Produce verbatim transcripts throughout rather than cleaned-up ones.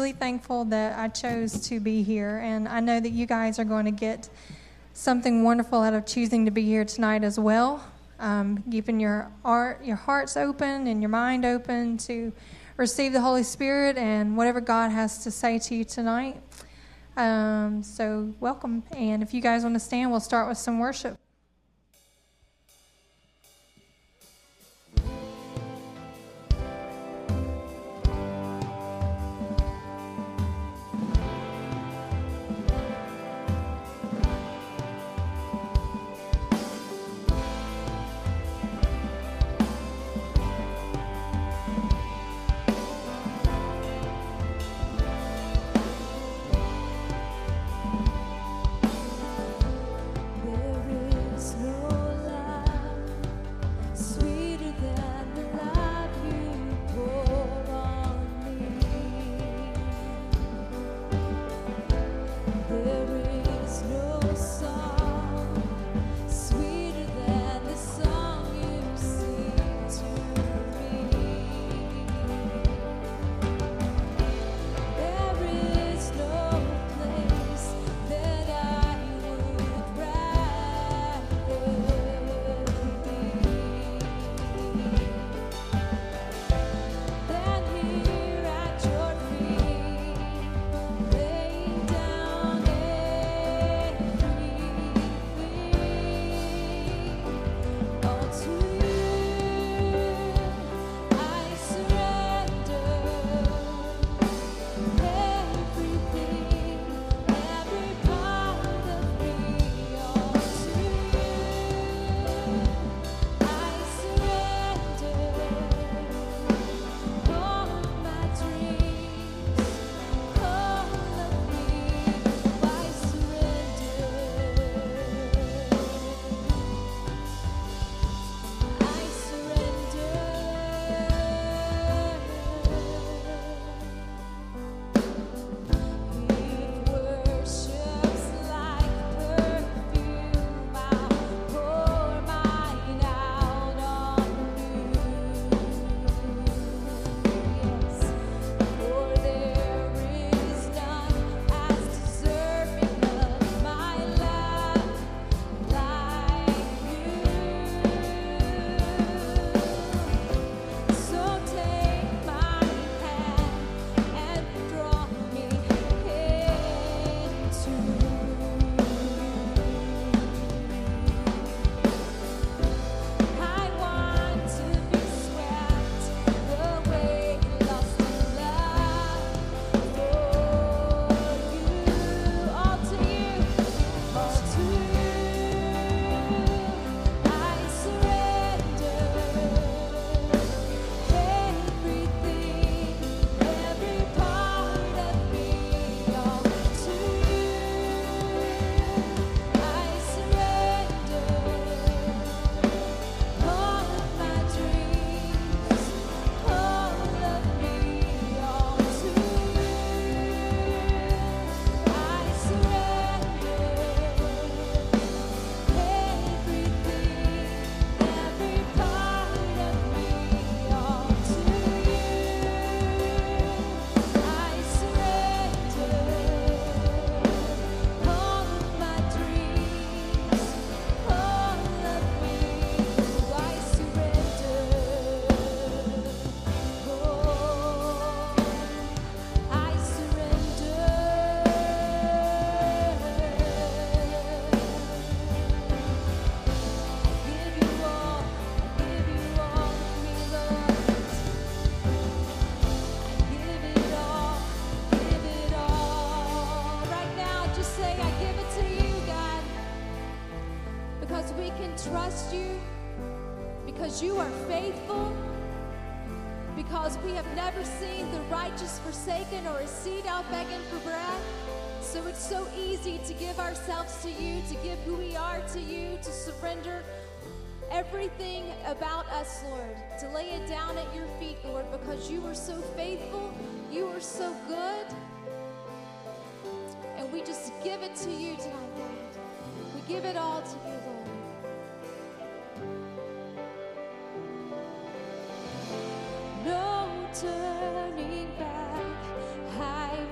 really thankful that I chose to be here, and I know that you guys are going to get something wonderful out of choosing to be here tonight as well. Um, keeping your art, your hearts open and your mind open to receive the Holy Spirit and whatever God has to say to you tonight. Um, so welcome, and if you guys want to stand, we'll start with some worship. trust you because you are faithful, because we have never seen the righteous forsaken or a seed out begging for bread. So it's so easy to give ourselves to you, to give who we are to you, to surrender everything about us, Lord, to lay it down at your feet, Lord, because you are so faithful, you are so good, and we just give it to you tonight, Lord. We give it all to you, Lord. No turning back, I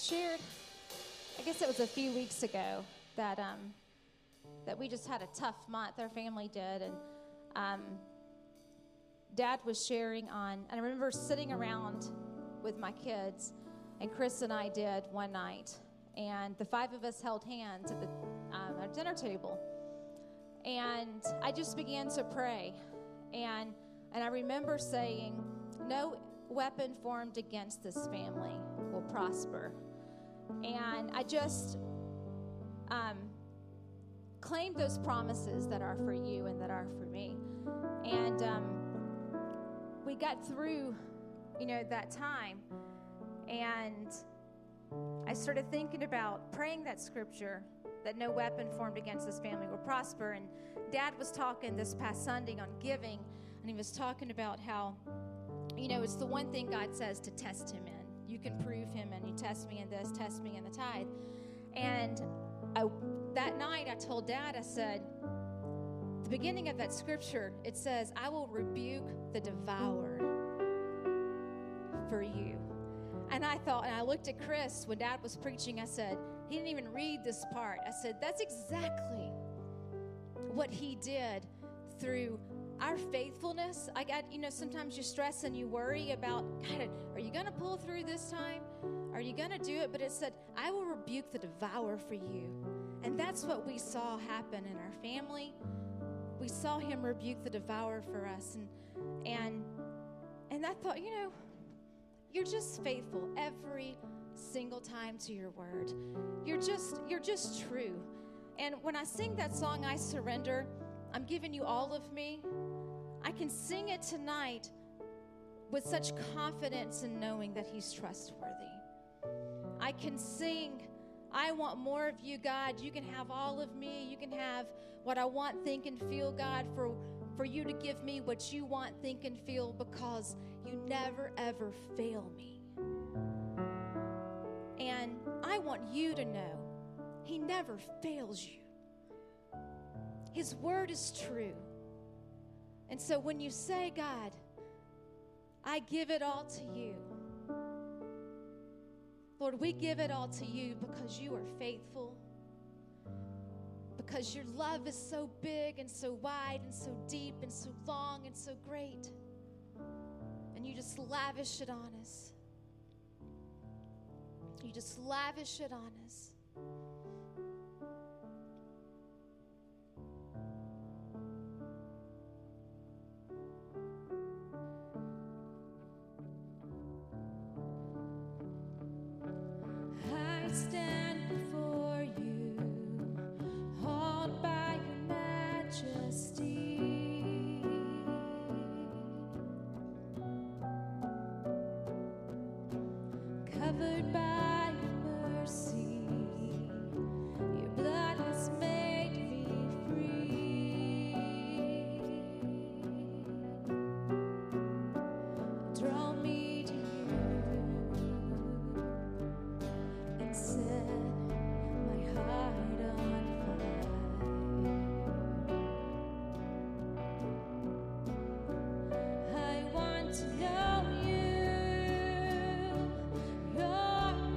shared, I guess it was a few weeks ago, that um, that we just had a tough month. Our family did, and um, Dad was sharing on. And I remember sitting around with my kids, and Chris and I did one night, and the five of us held hands at the um, our dinner table, and I just began to pray, and and I remember saying, "No weapon formed against this family will prosper." And I just um, claimed those promises that are for you and that are for me. And um, we got through, you know, that time. And I started thinking about praying that scripture, that no weapon formed against this family will prosper. And Dad was talking this past Sunday on giving, and he was talking about how, you know, it's the one thing God says to test him in. You can prove him, and you test me in this, test me in the tithe. And I, that night I told Dad, I said, the beginning of that scripture, it says, I will rebuke the devourer for you. And I thought, and I looked at Chris when Dad was preaching, I said, he didn't even read this part. I said, that's exactly what he did through our faithfulness. I got, you know, sometimes you stress and you worry about, God, are you going to pull through this time? Are you going to do it? But it said, I will rebuke the devourer for you. And that's what we saw happen in our family. We saw him rebuke the devourer for us. And, and, and I thought, you know, you're just faithful every single time to your word. You're just, you're just true. And when I sing that song, I Surrender, I'm giving you all of me, I can sing it tonight with such confidence in knowing that he's trustworthy. I can sing, I want more of you, God. You can have all of me. You can have what I want, think, and feel, God, for, for you to give me what you want, think, and feel, because you never, ever fail me. And I want you to know he never fails you. His word is true. And so when you say, God, I give it all to you, Lord, we give it all to you because you are faithful, because your love is so big and so wide and so deep and so long and so great, and you just lavish it on us. You just lavish it on us. Covered by your mercy, your blood has made me free. Draw me to you and set my heart on fire. I want to know you. You're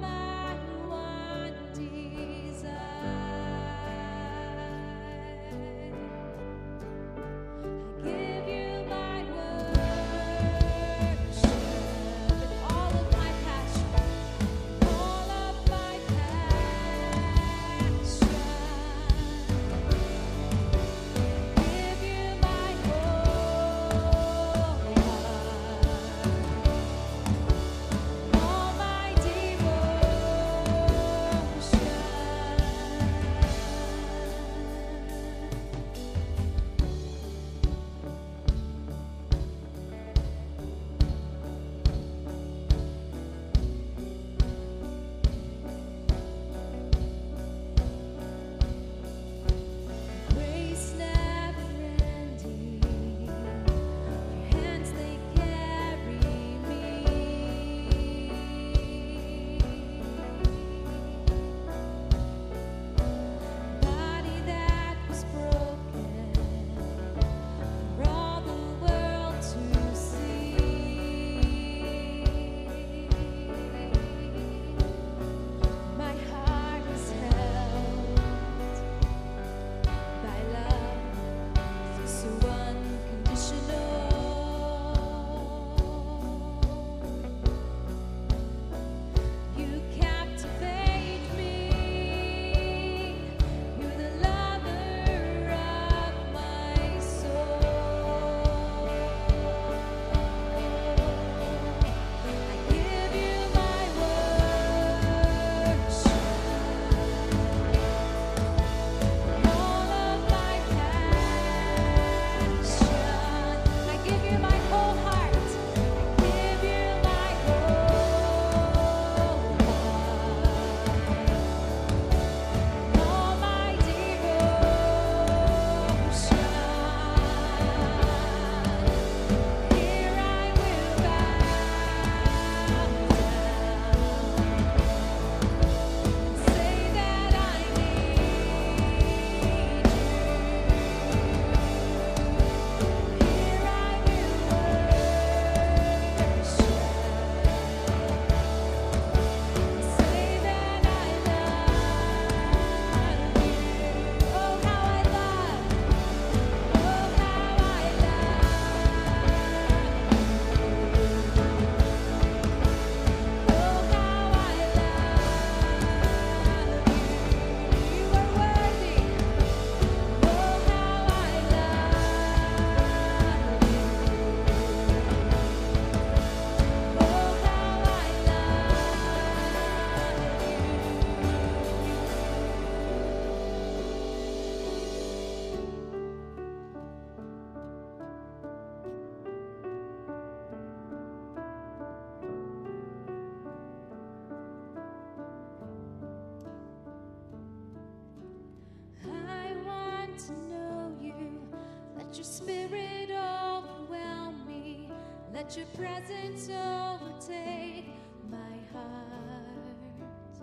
Spirit overwhelm me. Let your presence overtake my heart.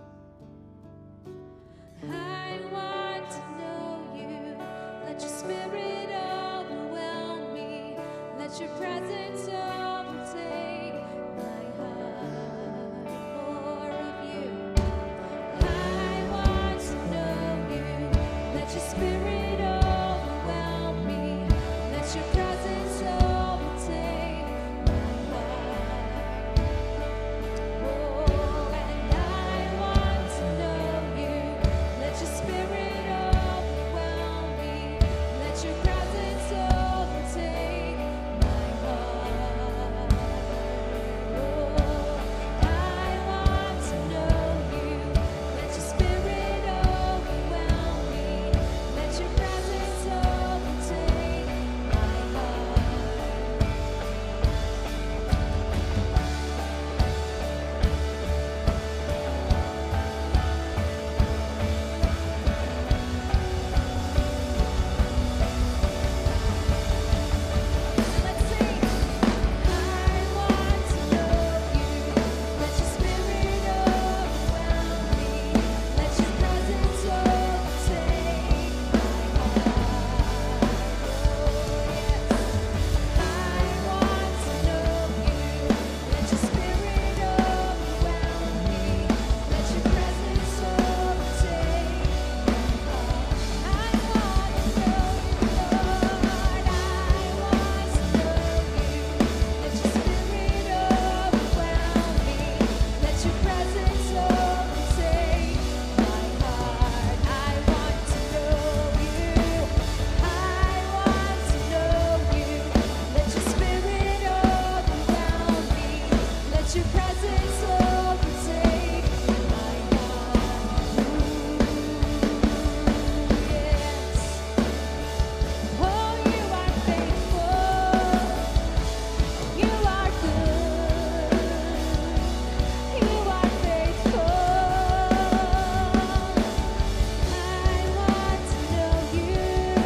I want to know you. Let your Spirit overwhelm me. Let your presence overtake my heart. More of you. I want to know you. Let your Spirit overwhelm me. Let your presence overtake my heart. Oh, and I want to know you. Let your Spirit overwhelm me. Let your presence overtake my heart. Oh, I want to know you. Let your Spirit overwhelm me. Let your presence overtake my heart. Let's sing. I want to know you. Let your Spirit overwhelm me. Let your presence overtake my heart. Oh, yes. I want to know you. Let your Spirit overwhelm me. Let your presence overtake my heart. I want to know you, Lord. I want to know you. Let your Spirit overwhelm me. Let your presence overtake my heart. I want to know you. I want to know you. Let your Spirit overwhelm me. Let your presence overtake my heart. Yes. Oh, you are faithful. You are good. You are faithful. I want to know you.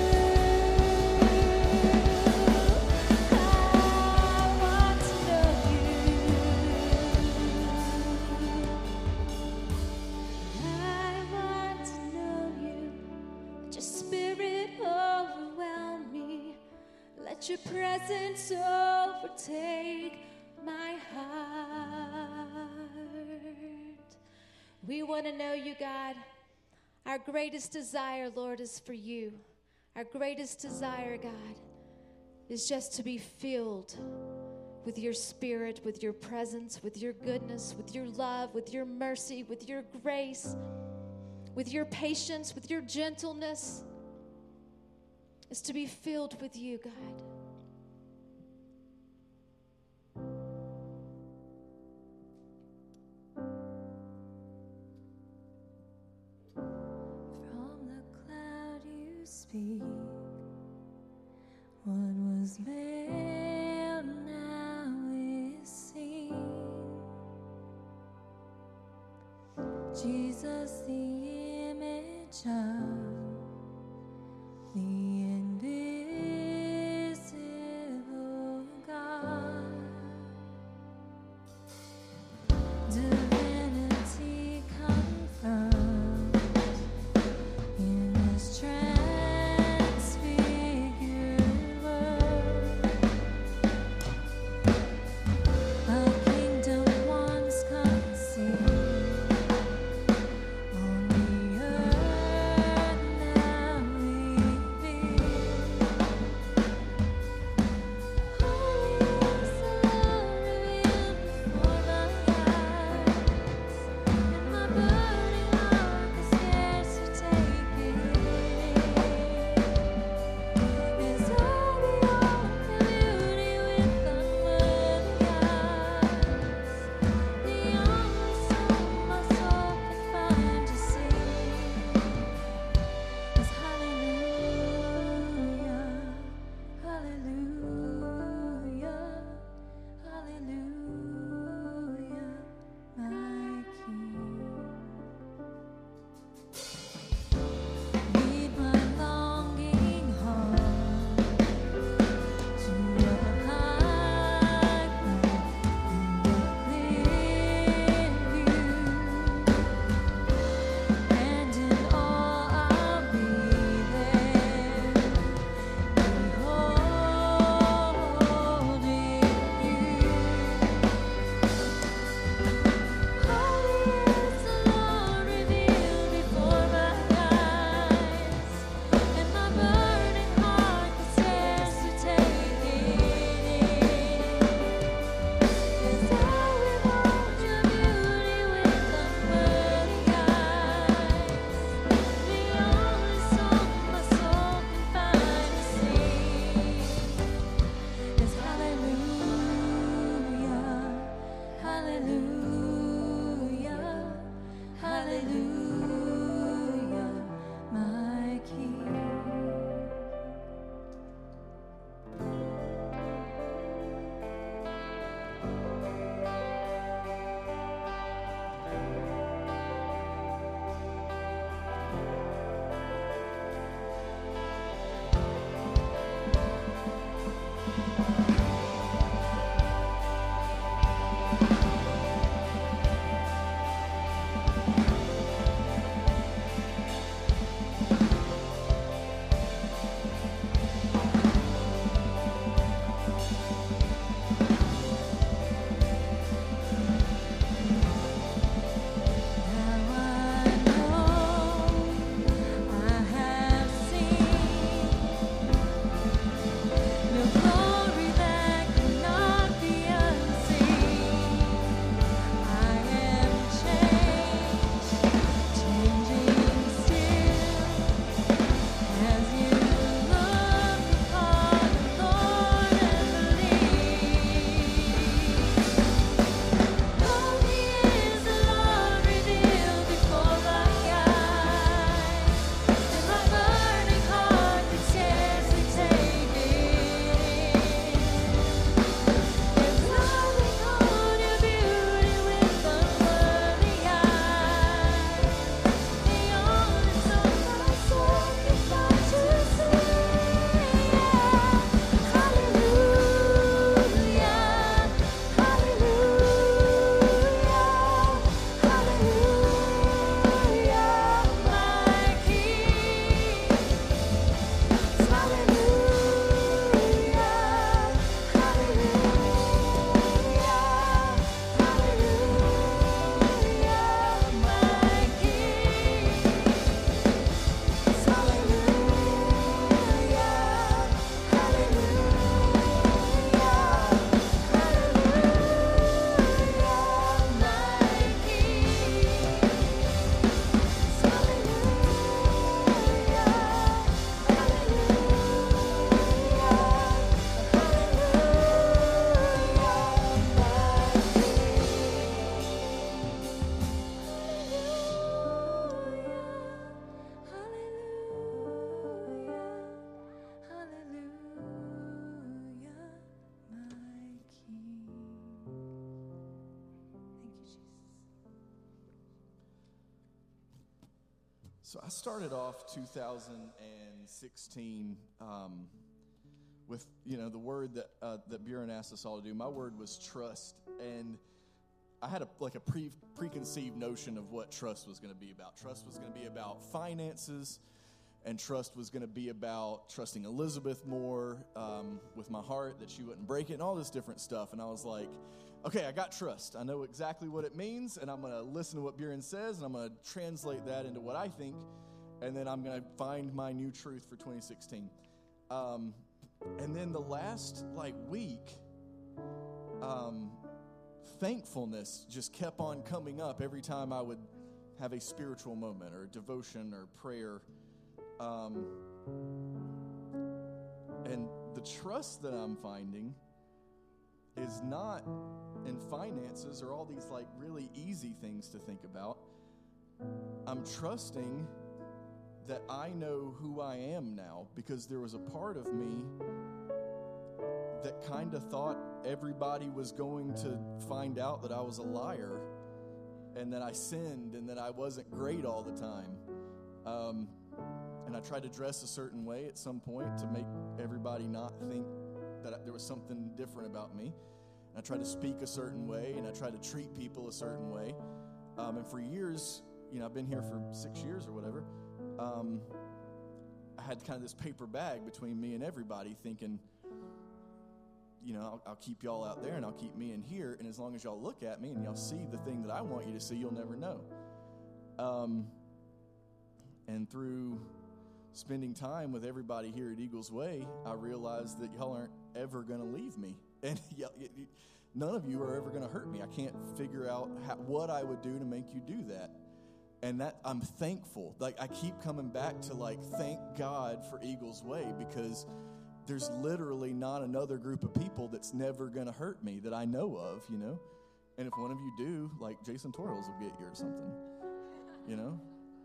I want to know you. I want to know you. Let your Spirit overwhelm me. Let your presence overtake my heart. We want to know you, God. Our greatest desire, Lord, is for you. Our greatest desire, God, is just to be filled with your Spirit, with your presence, with your goodness, with your love, with your mercy, with your grace, with your patience, with your gentleness, is to be filled with you, God. From the cloud you speak, what was veiled now is seen. Jesus, the image of the invisible God. Divinity confirmed in this transfigured world. A kingdom once conceived on the earth now revealed. So I started off two thousand sixteen um, with, you know, the word that uh, that Bjorn asked us all to do. My word was trust, and I had a like a pre preconceived notion of what trust was going to be about. Trust was going to be about finances, and trust was going to be about trusting Elizabeth more um, with my heart, that she wouldn't break it, and all this different stuff. And I was like, okay, I got trust. I know exactly what it means, and I'm going to listen to what Bjorn says, and I'm going to translate that into what I think, and then I'm going to find my new truth for twenty sixteen. Um, and then the last, like, week, um, thankfulness just kept on coming up every time I would have a spiritual moment or devotion or prayer. Um, and the trust that I'm finding is not in finances or all these like really easy things to think about. I'm trusting that I know who I am now, because there was a part of me that kind of thought everybody was going to find out that I was a liar and that I sinned and that I wasn't great all the time. Um, and I tried to dress a certain way at some point to make everybody not think that there was something different about me. And I tried to speak a certain way, and I tried to treat people a certain way. Um, and for years, you know, I've been here for six years or whatever, um, I had kind of this paper bag between me and everybody, thinking, you know, I'll, I'll keep y'all out there and I'll keep me in here, and as long as y'all look at me and y'all see the thing that I want you to see, you'll never know. Um, and through spending time with everybody here at Eagles Way, I realized that y'all aren't ever going to leave me. And y- y- none of you are ever going to hurt me. I can't figure out how, what I would do to make you do that. And that I'm thankful. Like, I keep coming back to, like, thank God for Eagles Way, because there's literally not another group of people that's never going to hurt me that I know of, you know? And if one of you do, like, Jason Torrells will get you or something, you know?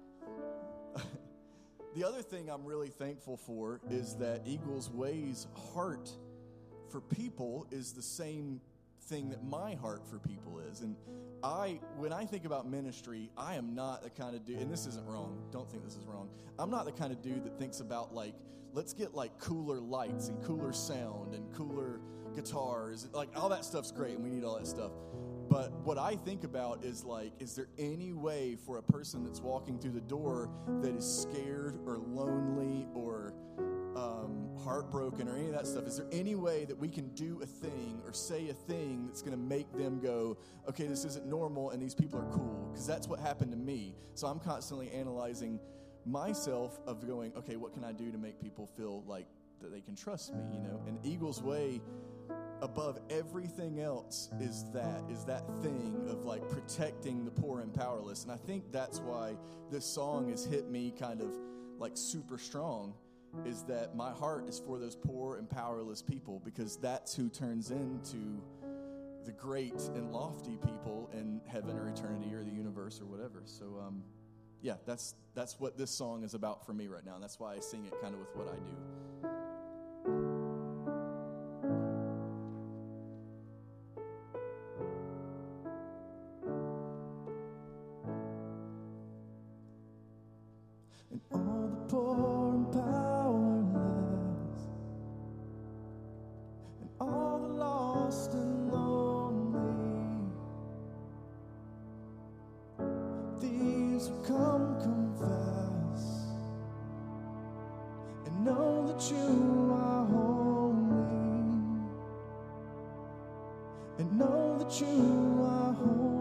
The other thing I'm really thankful for is that Eagles Way's heart for people is the same thing that my heart for people is. And I, when I think about ministry, I am not the kind of dude, and this isn't wrong, don't think this is wrong, I'm not the kind of dude that thinks about, like, let's get, like, cooler lights and cooler sound and cooler guitars. Like, all that stuff's great, and we need all that stuff. But what I think about is, like, is there any way for a person that's walking through the door that is scared or lonely or um, heartbroken or any of that stuff, is there any way that we can do a thing or say a thing that's going to make them go, okay, this isn't normal and these people are cool? Because that's what happened to me. So I'm constantly analyzing myself of going, okay, what can I do to make people feel like that they can trust me, you know? And Eagles Way, above everything else, is that is that thing of, like, protecting the poor and powerless. And I think that's why this song has hit me kind of like super strong, is that my heart is for those poor and powerless people, because that's who turns into the great and lofty people in heaven or eternity or the universe or whatever. So um yeah, that's that's what this song is about for me right now, and that's why I sing it kind of with what I do. And all the poor and powerless, and all the lost and lonely, these will come confess and know that you are holy, and know that you are holy.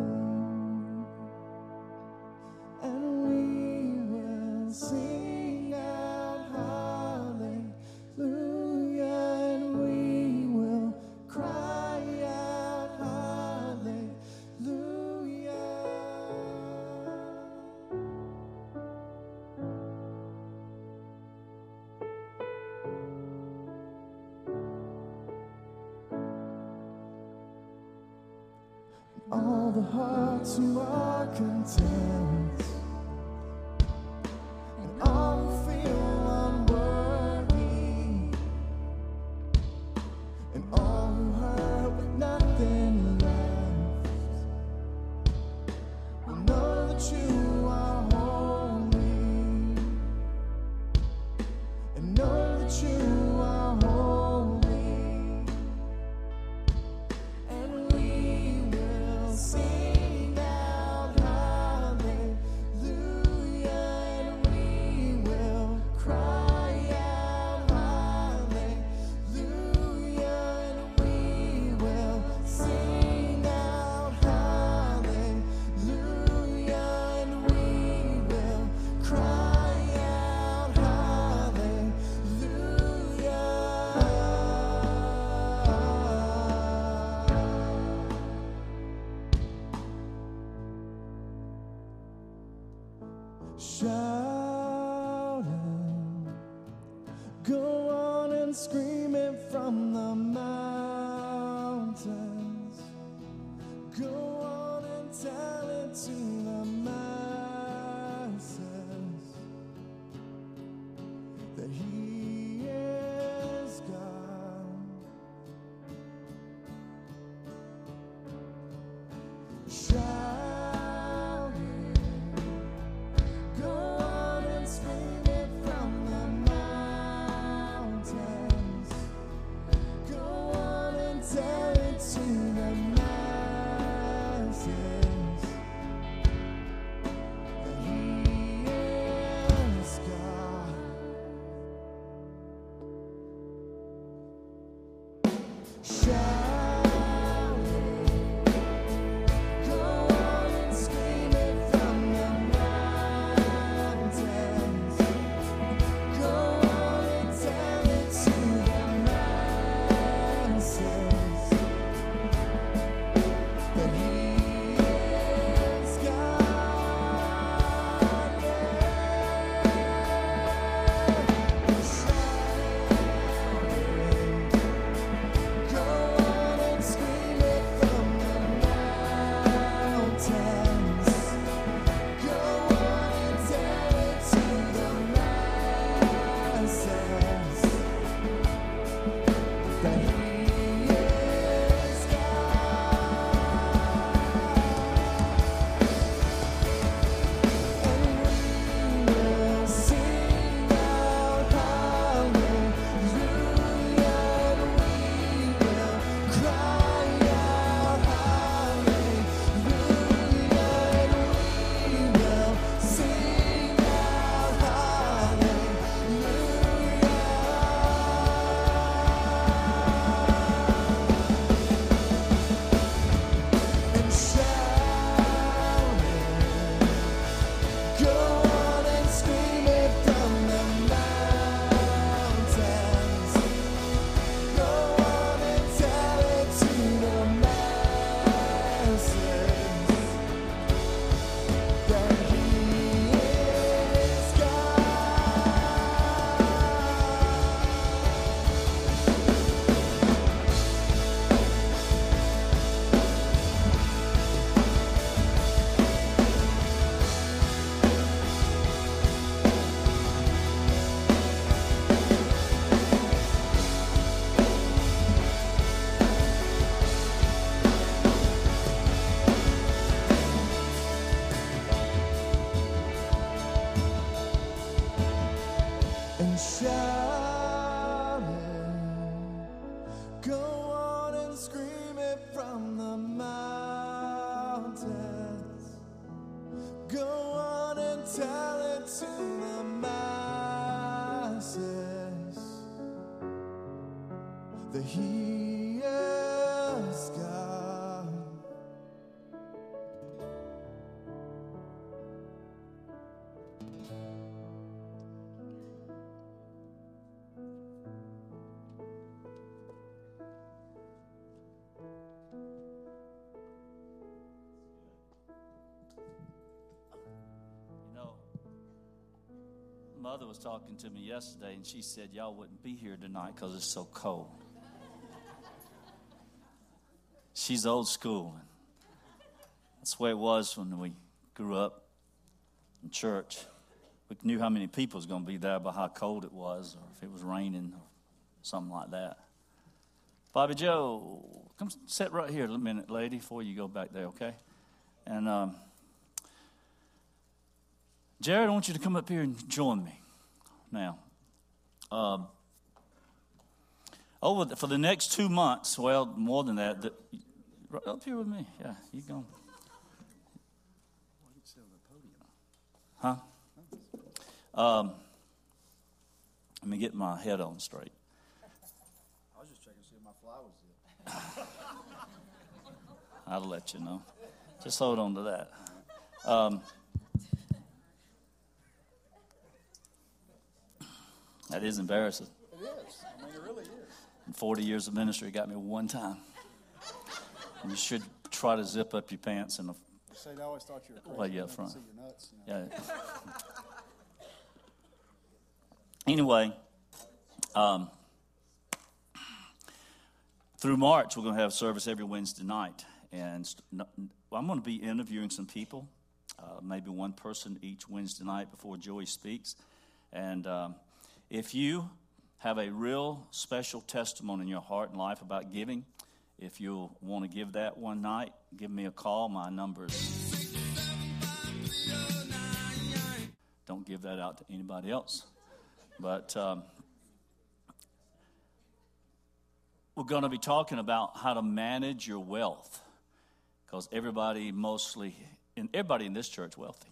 Sing out hallelujah, and we will cry out hallelujah. And all the hearts who are content, all who feel unworthy, and all who hurt with nothing left, will know that you are holy, shouting. Go on and scream it from the mountains. Go on and tell it to the masses that He is God. Shouting, go on and scream it from the mountains. Go on and tell it to the masses that He is God. Shouting, go on and scream it from the mountains. Go on and tell it to the masses that He is God. Shouting, go on and scream it from the mountains. Go on and tell it to the masses that He is God. And we will sing out hallelujah, and we will cry out hallelujah, and we will sing out hallelujah. And shouting, go on and scream it from the mountains. Go on and tell it to the masses that He is God. And shouting, go on and scream it from the mountains. Go on and tell it to the masses that He is God. You know, Mother was talking to me yesterday, and she said y'all wouldn't be here tonight because it's so cold. She's old school. That's the way it was when we grew up in church. We knew how many people was going to be there by how cold it was, or if it was raining, or something like that. Bobby Joe, come sit right here a minute, lady, before you go back there, okay? And um, Jared, I want you to come up here and join me now. Um, over the, for the next two months, well, more than that, the, right up here with me. Yeah, you go. Huh? Um, let me get my head on straight. I was just checking to see if my fly was zipped. I'll let you know. Just hold on to that. Um, that is embarrassing. It is. I mean, it really is. In forty years of ministry, it got me one time. And you should try to zip up your pants in a Say, they always thought you were crazy. Well, yeah, They front. see your nuts, you know. Yeah. Anyway, um, through March, we're going to have service every Wednesday night. And st- no- I'm going to be interviewing some people, uh, maybe one person each Wednesday night before Joey speaks. And um, if you have a real special testimony in your heart and life about giving, if you'll want to give that one night, give me a call. My number is... Don't give that out to anybody else. But um, we're going to be talking about how to manage your wealth, because everybody mostly, and everybody in this church wealthy.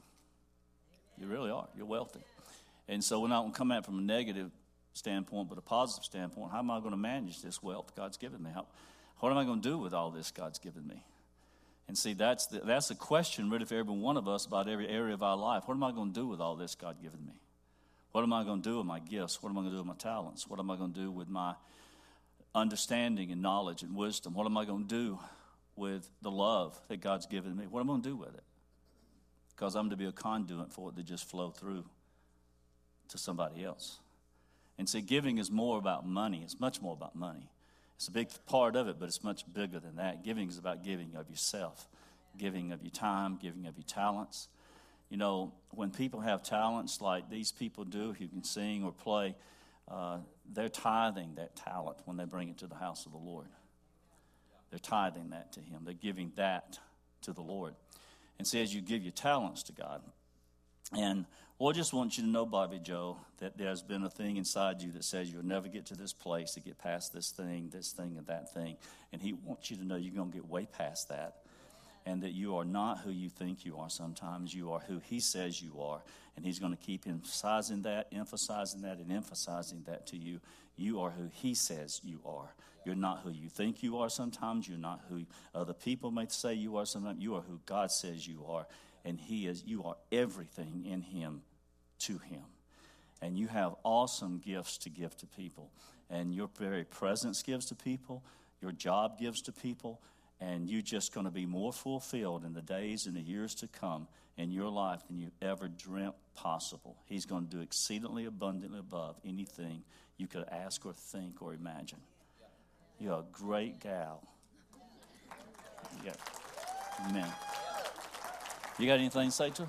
You really are. You're wealthy. And so we're not going to come at it from a negative standpoint, but a positive standpoint. How am I going to manage this wealth God's given me? How, what am I going to do with all this God's given me? And see, that's the, that's a question really for every one of us about every area of our life. What am I going to do with all this God given me? What am I going to do with my gifts? What am I going to do with my talents? What am I going to do with my understanding and knowledge and wisdom? What am I going to do with the love that God's given me? What am I going to do with it? Because I'm to be a conduit for it to just flow through to somebody else. And see, giving is more about money. It's much more about money. It's a big part of it, but it's much bigger than that. Giving is about giving of yourself, giving of your time, giving of your talents. You know, when people have talents like these people do, who can sing or play, uh, they're tithing that talent when they bring it to the house of the Lord. They're tithing that to Him. They're giving that to the Lord. And see, as you give your talents to God, and well, I just want you to know, Bobby Joe, that there's been a thing inside you that says you'll never get to this place to get past this thing, this thing, and that thing. And He wants you to know you're going to get way past that. And that you are not who you think you are sometimes. You are who He says you are. And He's going to keep emphasizing that, emphasizing that, and emphasizing that to you. You are who He says you are. You're not who you think you are sometimes. You're not who other people may say you are sometimes. You are who God says you are. And He is. You are everything in Him to Him. And you have awesome gifts to give to people. And your very presence gives to people. Your job gives to people. And you're just going to be more fulfilled in the days and the years to come in your life than you ever dreamt possible. He's going to do exceedingly abundantly above anything you could ask or think or imagine. You're a great gal. Yeah. Amen. You got anything to say to her?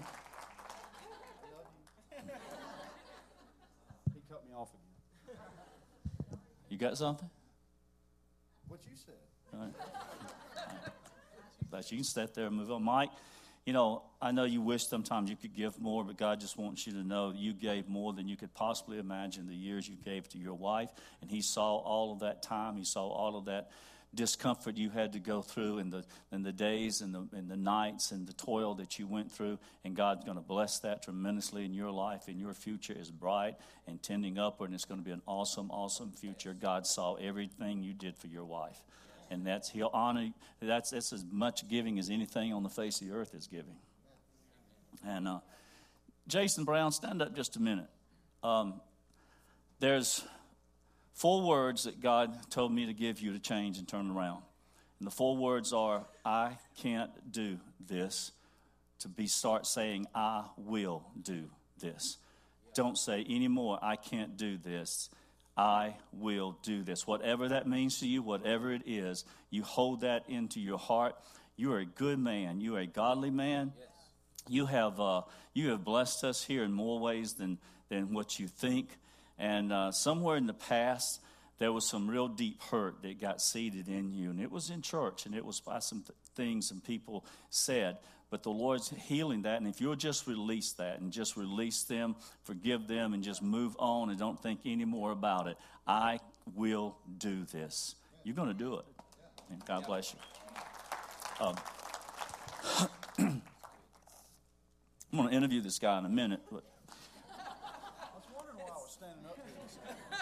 He cut me off again. You got something? What you said. All right. But you can sit there and move on. Mike, you know, I know you wish sometimes you could give more, but God just wants you to know you gave more than you could possibly imagine the years you gave to your wife. And He saw all of that time. He saw all of that discomfort you had to go through in the in the days and the and the nights and the toil that you went through. And God's going to bless that tremendously in your life. And your future is bright and tending upward. And it's going to be an awesome, awesome future. God saw everything you did for your wife. And that's, He'll honor, that's, that's as much giving as anything on the face of the earth is giving. And uh, Jason Brown, stand up just a minute. Um, there's four words that God told me to give you to change and turn around. And the four words are, I can't do this, to be start saying, I will do this. Don't say anymore, I can't do this. I will do this. Whatever that means to you, whatever it is, you hold that into your heart. You are a good man. You are a godly man. Yes. You have uh, you have blessed us here in more ways than, than what you think. And uh, somewhere in the past, there was some real deep hurt that got seated in you. And it was in church, and it was by some th- things and people said. But the Lord's healing that, and if you'll just release that and just release them, forgive them, and just move on and don't think any more about it, I will do this. You're going to do it. And God bless you. Um, I'm going to interview this guy in a minute. But I was wondering why I was standing up here.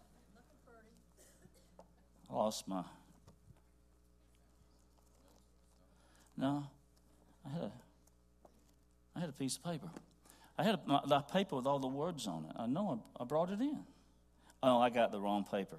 I lost my... No. I had a, I had a piece of paper. I had a, my, the paper with all the words on it. I know I, I brought it in. Oh, I got the wrong paper.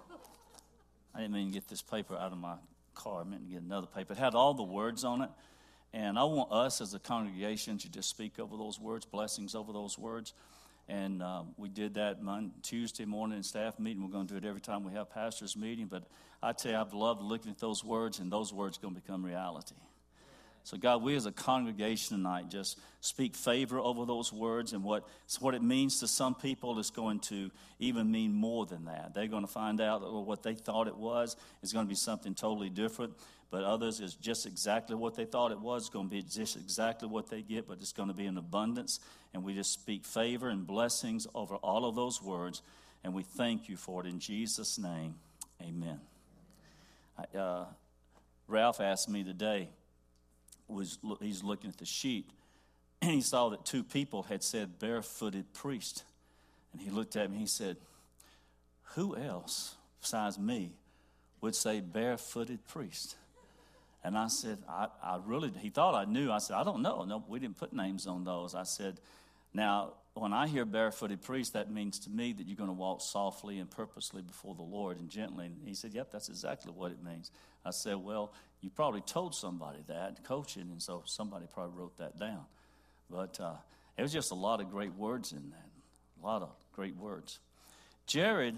I didn't mean to get this paper out of my car. I meant to get another paper. It had all the words on it. And I want us as a congregation to just speak over those words, blessings over those words. And uh, we did that Monday, Tuesday morning in staff meeting. We're going to do it every time we have pastors meeting. But I tell you, I've loved looking at those words, and those words are going to become reality. So, God, we as a congregation tonight just speak favor over those words, and what, what it means to some people is going to even mean more than that. They're going to find out that what they thought it was is going to be something totally different, but others is just exactly what they thought it was. It's going to be just exactly what they get, but it's going to be in abundance, and we just speak favor and blessings over all of those words, and we thank you for it in Jesus' name. Amen. I, uh, Ralph asked me today, was he's looking at the sheet, and he saw that two people had said barefooted priest. And he looked at me and he said, who else besides me would say barefooted priest? And I said, I, I really, he thought I knew. I said, I don't know. No, we didn't put names on those. I said, now, when I hear barefooted priest, that means to me that you're going to walk softly and purposely before the Lord and gently. And he said, yep, that's exactly what it means. I said, well, you probably told somebody that, coaching, and so somebody probably wrote that down. But uh, it was just a lot of great words in that, a lot of great words. Jared,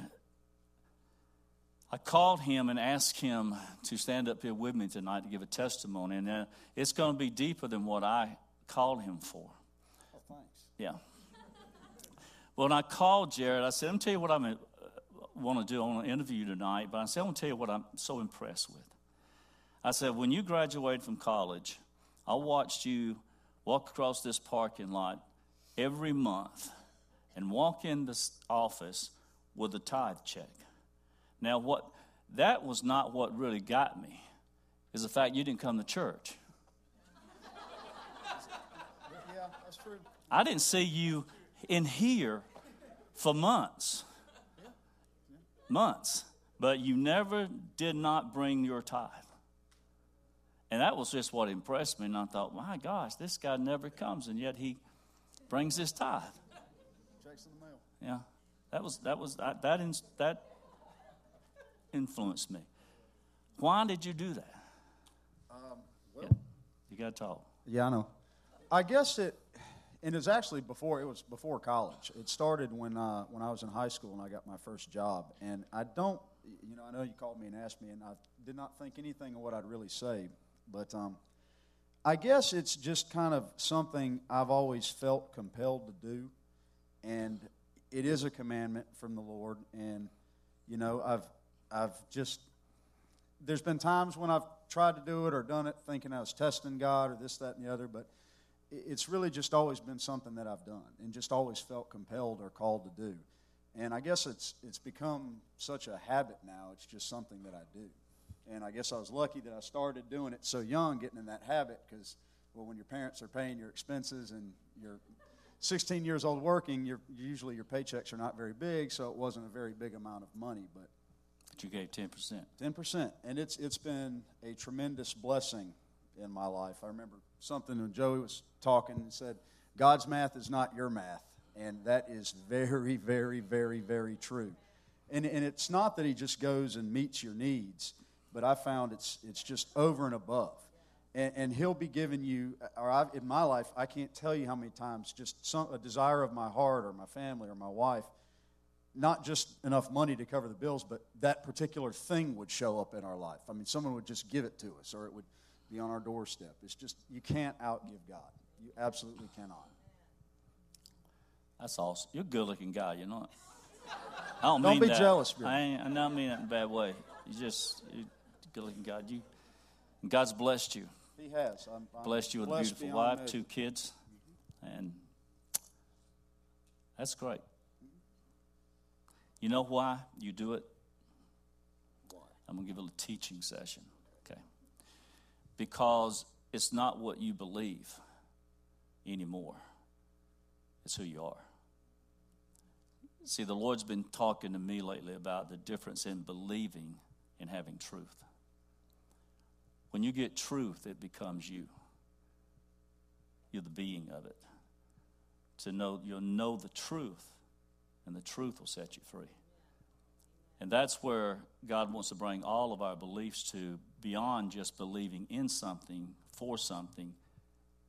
I called him and asked him to stand up here with me tonight to give a testimony, and uh, it's going to be deeper than what I called him for. Oh, thanks. Yeah. Well, when I called Jared, I said, let me tell you what I uh, want to do. I want to interview you tonight, but I said, I want to tell you what I'm so impressed with. I said, when you graduated from college, I watched you walk across this parking lot every month and walk in this office with a tithe check. Now, what that was not what really got me, is the fact you didn't come to church. Yeah, that's true. I didn't see you in here for months. Months. But you never did not bring your tithe. And that was just what impressed me. And I thought, my gosh, this guy never comes, and yet he brings his tithe. Checks in the mail. Yeah, that was that was that that, in, that influenced me. Why did you do that? Um, well, Yeah. You got to talk. yeah, I know. I guess it, and it's actually before, it was before college. It started when uh, when I was in high school and I got my first job. And I don't, you know, I know you called me and asked me, and I did not think anything of what I'd really say. But um, I guess it's just kind of something I've always felt compelled to do. And it is a commandment from the Lord. And, you know, I've I've just, there's been times when I've tried to do it or done it thinking I was testing God or this, that, and the other. But it's really just always been something that I've done and just always felt compelled or called to do. And I guess it's it's become such a habit now. It's just something that I do. And I guess I was lucky that I started doing it so young, getting in that habit, because, well, when your parents are paying your expenses and you're sixteen years old working, you're, usually your paychecks are not very big, so it wasn't a very big amount of money. But But you gave ten percent. ten percent. And it's it's been a tremendous blessing in my life. I remember something when Joey was talking and said, God's math is not your math. And that is very, very, very, very true. And and it's not that he just goes and meets your needs, but I found it's it's just over and above. And, and he'll be giving you, or I've, in my life, I can't tell you how many times, just some, a desire of my heart or my family or my wife, not just enough money to cover the bills, but that particular thing would show up in our life. I mean, someone would just give it to us, or it would be on our doorstep. It's just, you can't outgive God. You absolutely cannot. That's awesome. You're a good-looking guy, you know. I don't, Don't mean be that. jealous, Bill. I ain't. I don't mean that in a bad way. You just, you're a good-looking guy. You, God's blessed you. He has. I'm, I'm Blessed you with a blessed beautiful beyond wife, measure. two kids, and that's great. You know why you do it? Why? I'm going to give a teaching session, okay? Because it's not what you believe anymore. It's who you are. See, the Lord's been talking to me lately about the difference in believing and having truth. When you get truth, it becomes you. You're the being of it. To know, you'll know the truth, and the truth will set you free. And that's where God wants to bring all of our beliefs to, beyond just believing in something, for something,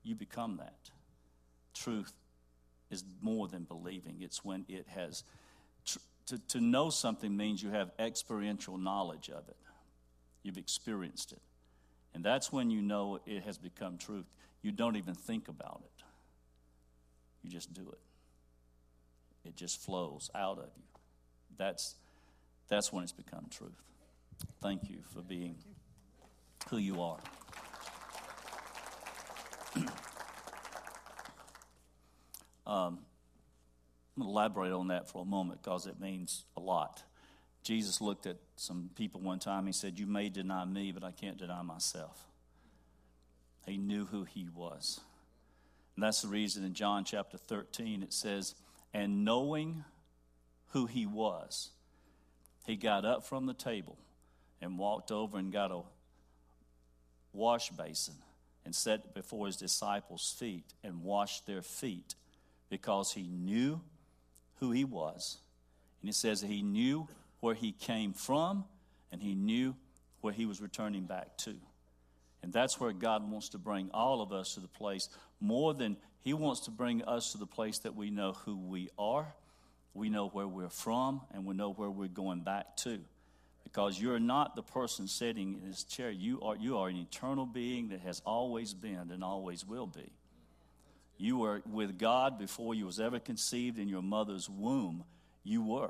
you become that. Truth is more than believing. It's when it has, tr- to, to know something means you have experiential knowledge of it. You've experienced it. And that's when you know it has become truth. You don't even think about it. You just do it. It just flows out of you. That's, that's when it's become truth. Thank you for being who you are. um, I'm going to elaborate on that for a moment because it means a lot. Jesus looked at some people one time. He said, you may deny me, but I can't deny myself. He knew who he was. And that's the reason in John chapter thirteen it says, and knowing who he was, he got up from the table and walked over and got a wash basin and set it before his disciples' feet and washed their feet because he knew who he was. And it says that he knew where he came from and he knew where he was returning back to. And that's where God wants to bring all of us to the place, more than he wants to bring us to the place that we know who we are, we know where we're from, and we know where we're going back to. Because you're not the person sitting in this chair. You are, you are an eternal being that has always been and always will be. You were with God before you was ever conceived in your mother's womb. You were.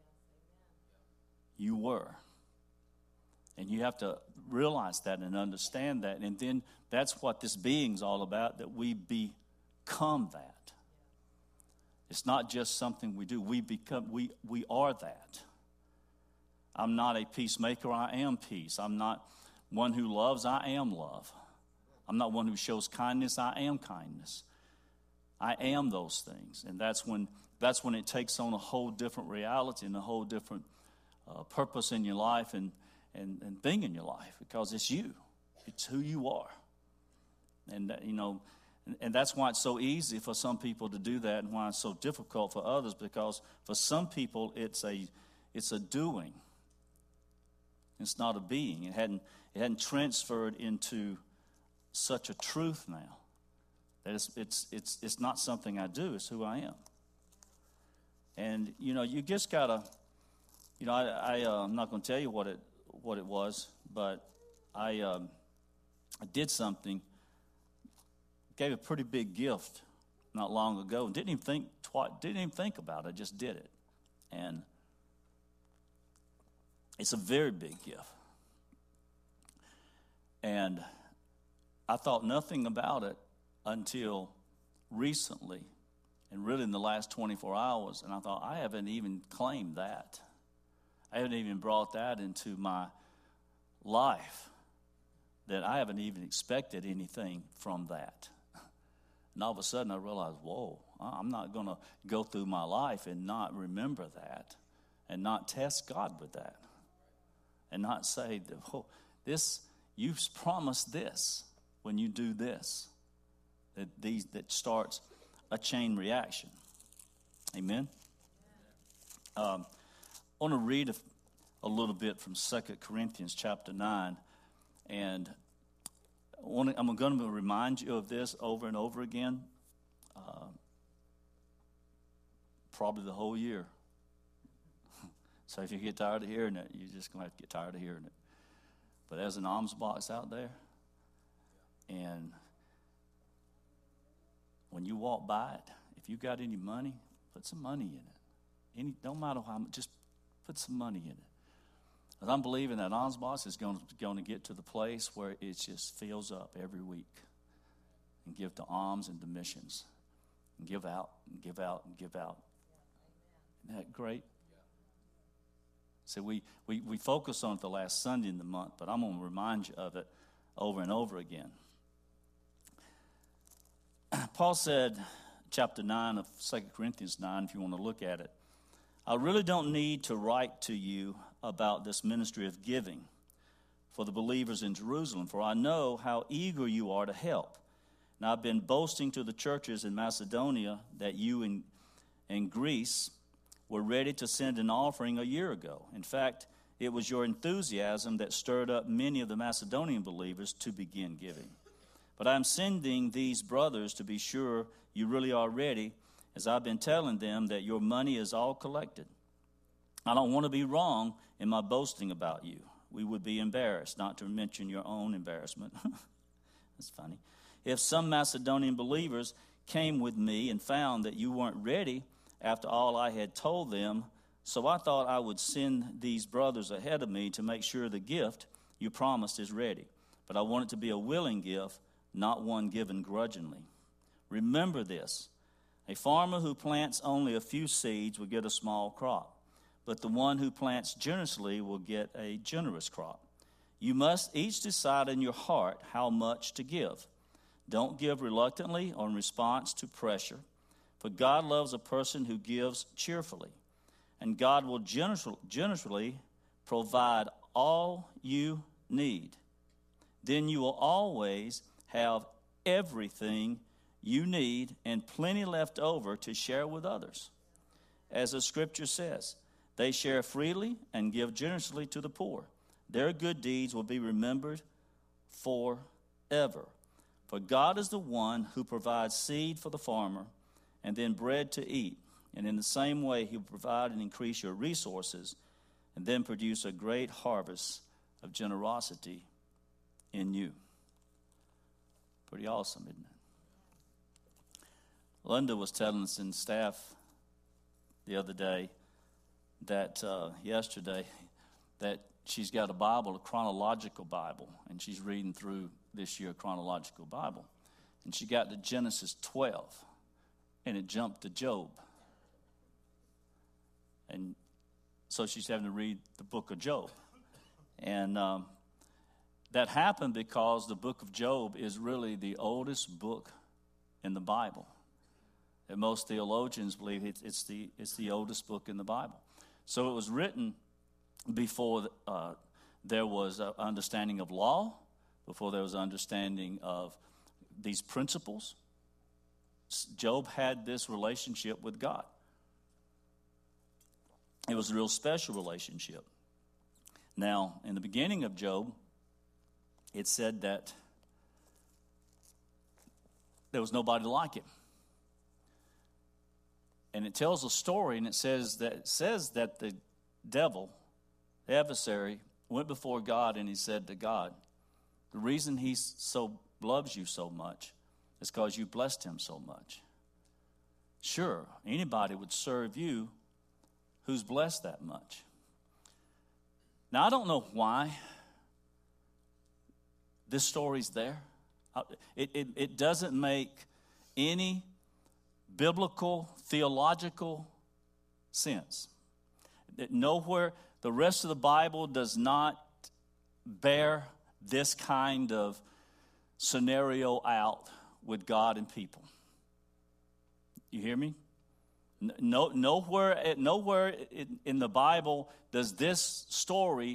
You were. And you have to realize that and understand that. And then that's what this being's all about, that we become that. It's not just something we do. We become, we, we are that. I'm not a peacemaker, I am peace. I'm not one who loves, I am love. I'm not one who shows kindness, I am kindness. I am those things. And that's when that's when it takes on a whole different reality and a whole different uh, purpose in your life and, and, and thing in your life, because it's you. It's who you are. And, uh, you know, and, and that's why it's so easy for some people to do that and why it's so difficult for others, because for some people it's a it's a doing. It's not a being. It hadn't it hadn't transferred into such a truth now that it's it's it's it's not something I do. It's who I am. And you know, you just gotta, you know, I, I uh, I'm not going to tell you what it what it was, but I um, I did something, gave a pretty big gift not long ago, and didn't even think twi- didn't even think about it. I just did it, and it's a very big gift. And I thought nothing about it until recently, and really in the last twenty-four hours, and I thought, I haven't even claimed that. I haven't even brought that into my life, that I haven't even expected anything from that. And all of a sudden I realized, whoa, I'm not going to go through my life and not remember that and not test God with that. And not say, oh, this, you've promised this when you do this. That these that starts a chain reaction. Amen? Um, I want to read a, a little bit from Second Corinthians chapter nine. And I want to, I'm going to remind you of this over and over again. Uh, probably the whole year. So if you get tired of hearing it, you're just going to have to get tired of hearing it. But there's an alms box out there. And when you walk by it, if you got any money, put some money in it. Any, don't matter how much, just put some money in it. Because I'm believing that alms box is going to, going to get to the place where it just fills up every week. And give to alms and to missions. And give out, and give out, and give out. Isn't that great? So we, we, we focus on it the last Sunday in the month, but I'm going to remind you of it over and over again. Paul said, chapter nine of Second Corinthians nine, if you want to look at it, I really don't need to write to you about this ministry of giving for the believers in Jerusalem, for I know how eager you are to help. And I've been boasting to the churches in Macedonia that you in, in Greece were ready to send an offering a year ago. In fact, it was your enthusiasm that stirred up many of the Macedonian believers to begin giving. But I'm sending these brothers to be sure you really are ready, as I've been telling them that your money is all collected. I don't want to be wrong in my boasting about you. We would be embarrassed, not to mention your own embarrassment. That's funny. If some Macedonian believers came with me and found that you weren't ready after all I had told them, so I thought I would send these brothers ahead of me to make sure the gift you promised is ready. But I want it to be a willing gift, not one given grudgingly. Remember this. A farmer who plants only a few seeds will get a small crop, but the one who plants generously will get a generous crop. You must each decide in your heart how much to give. Don't give reluctantly or in response to pressure, for God loves a person who gives cheerfully, and God will generously, generously provide all you need. Then you will always have everything you need and plenty left over to share with others. As the scripture says, they share freely and give generously to the poor. Their good deeds will be remembered forever. For God is the one who provides seed for the farmer and then bread to eat. And in the same way, he will provide and increase your resources and then produce a great harvest of generosity in you. Pretty awesome, isn't it? Linda was telling us in staff the other day that uh, yesterday that she's got a Bible, a chronological Bible, and she's reading through this year chronological Bible. And she got to Genesis twelve, and it jumped to Job. And so she's having to read the book of Job. And um, that happened because the book of Job is really the oldest book in the Bible. And most theologians believe it's, it's, the, it's the oldest book in the Bible. So it was written before uh, there was an understanding of law, before there was an understanding of these principles. Job had this relationship with God. It was a real special relationship. Now, in the beginning of Job, it said that there was nobody like him. And it tells a story, and it says that it says that the devil, the adversary, went before God and he said to God, the reason he so loves you so much is because you blessed him so much. Sure, anybody would serve you who's blessed that much. Now, I don't know why this story's there. It, it, it doesn't make any biblical, theological sense. Nowhere, the rest of the Bible does not bear this kind of scenario out with God and people. You hear me? No, nowhere, nowhere in, in the Bible does this story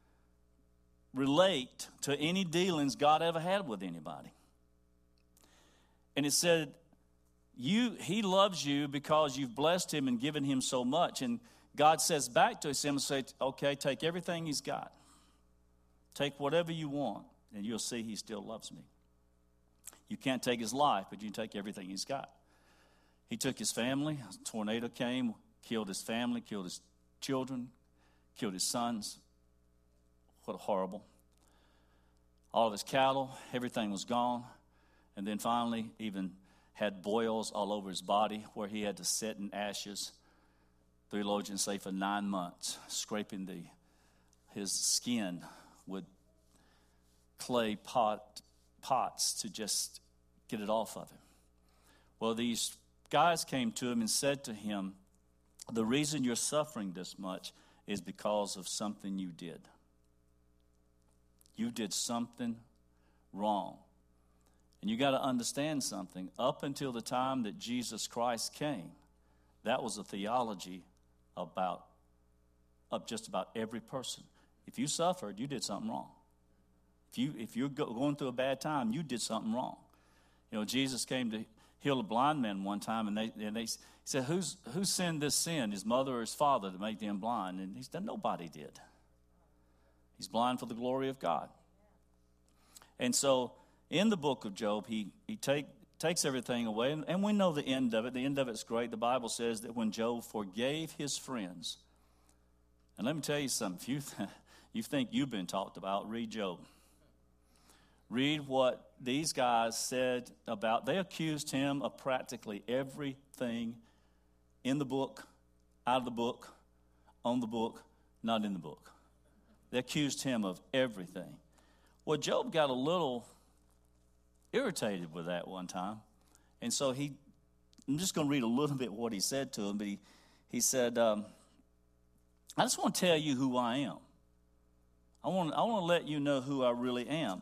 relate to any dealings God ever had with anybody. And it said, You, he loves you because you've blessed him and given him so much. And God says back to him, say, okay, take everything he's got. Take whatever you want, and you'll see he still loves me. You can't take his life, but you can take everything he's got. He took his family. A tornado came, killed his family, killed his children, killed his sons. What horrible. All of his cattle, everything was gone. And then finally, even had boils all over his body where he had to sit in ashes. Theologians say for nine months, scraping the his skin with clay pot, pots to just get it off of him. Well, these guys came to him and said to him, the reason you're suffering this much is because of something you did. You did something wrong. And you got to understand something. Up until the time that Jesus Christ came, that was a theology about of just about every person. If you suffered, you did something wrong. If you if you're go, going through a bad time, you did something wrong. You know, Jesus came to heal a blind man one time, and they and they he said, "Who's who sinned this sin? His mother or his father to make them blind?" And he said, "Nobody did. He's blind for the glory of God." And so, in the book of Job, he, he take, takes everything away, and, and we know the end of it. The end of it's great. The Bible says that when Job forgave his friends, and let me tell you something, if you, th- you think you've been talked about, read Job. Read what these guys said about, they accused him of practically everything in the book, out of the book, on the book, not in the book. They accused him of everything. Well, Job got a little irritated with that one time. And so he, I'm just going to read a little bit what he said to him, but he, he said, um, I just want to tell you who I am. I want, I want to let you know who I really am.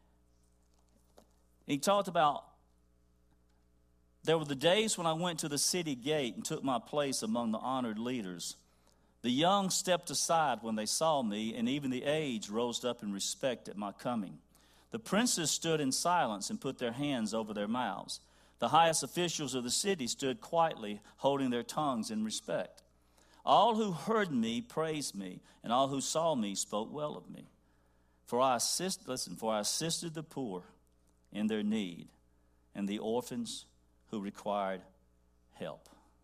He talked about, there were the days when I went to the city gate and took my place among the honored leaders. The young stepped aside when they saw me, and even the aged rose up in respect at my coming. The princes stood in silence and put their hands over their mouths. The highest officials of the city stood quietly, holding their tongues in respect. All who heard me praised me, and all who saw me spoke well of me. For I assist, listen, for I assisted the poor in their need, and the orphans who required help.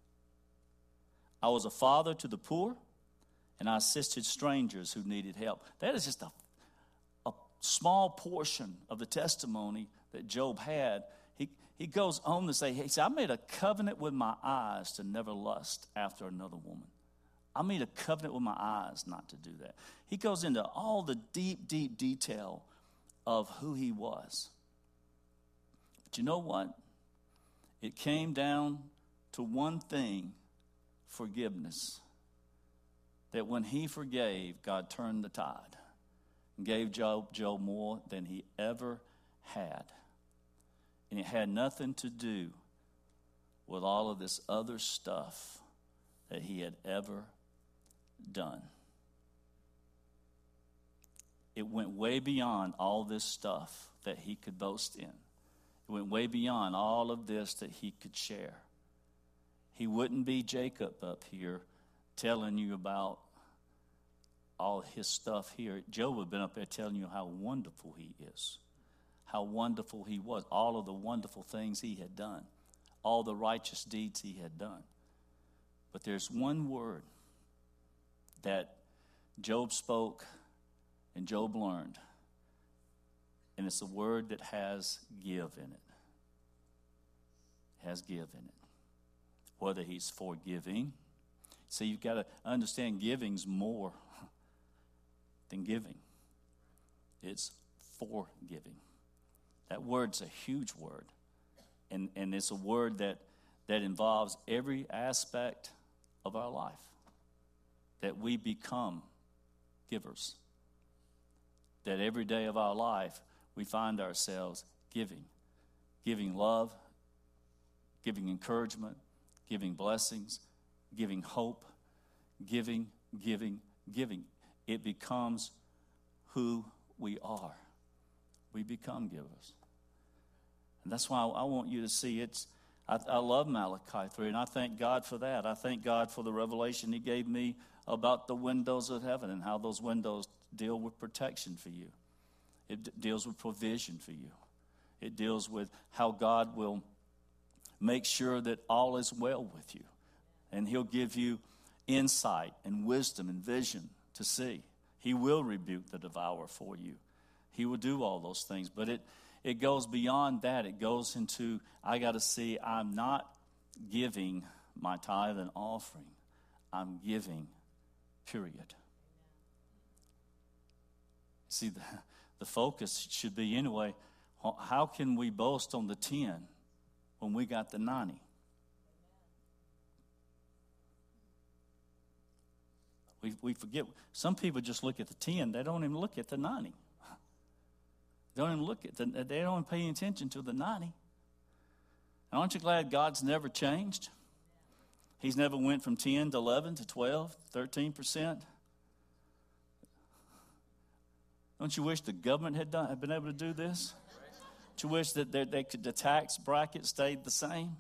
I was a father to the poor, and I assisted strangers who needed help. That is just a, a small portion of the testimony that Job had. He, he goes on to say, he said, I made a covenant with my eyes to never lust after another woman. I made a covenant with my eyes not to do that. He goes into all the deep, deep detail of who he was. But you know what? It came down to one thing, forgiveness. That when he forgave, God turned the tide and gave Job, Job more than he ever had. And it had nothing to do with all of this other stuff that he had ever done. It went way beyond all this stuff that he could boast in. It went way beyond all of this that he could share. He wouldn't be Jacob up here telling you about all his stuff here. Job would have been up there telling you how wonderful he is, how wonderful he was, all of the wonderful things he had done, all the righteous deeds he had done. But there's one word that Job spoke and Job learned, and it's a word that has give in it. It has give in it. Whether he's forgiving. See, you've got to understand giving's more than giving. It's forgiving. That word's a huge word. And, and it's a word that, that involves every aspect of our life. That we become givers. That every day of our life we find ourselves giving. Giving love, giving encouragement, giving blessings, giving hope, giving, giving, giving. It becomes who we are. We become givers. And that's why I want you to see it's, I, I love Malachi three, and I thank God for that. I thank God for the revelation he gave me about the windows of heaven and how those windows deal with protection for you. It d- deals with provision for you. It deals with how God will make sure that all is well with you. And he'll give you insight and wisdom and vision to see. He will rebuke the devourer for you. He will do all those things. But it, it goes beyond that. It goes into, I got to see, I'm not giving my tithe and offering. I'm giving, period. See, the, the focus should be anyway, how can we boast on the ten when we got the ninety? We, we forget. Some people just look at the ten. They don't even look at the ninety. They don't even look at the, they don't pay attention to the ninety. And aren't you glad God's never changed? He's never went from ten to eleven to twelve, thirteen percent. Don't you wish the government had done had been able to do this? Don't you wish that they, they could, the tax bracket stayed the same?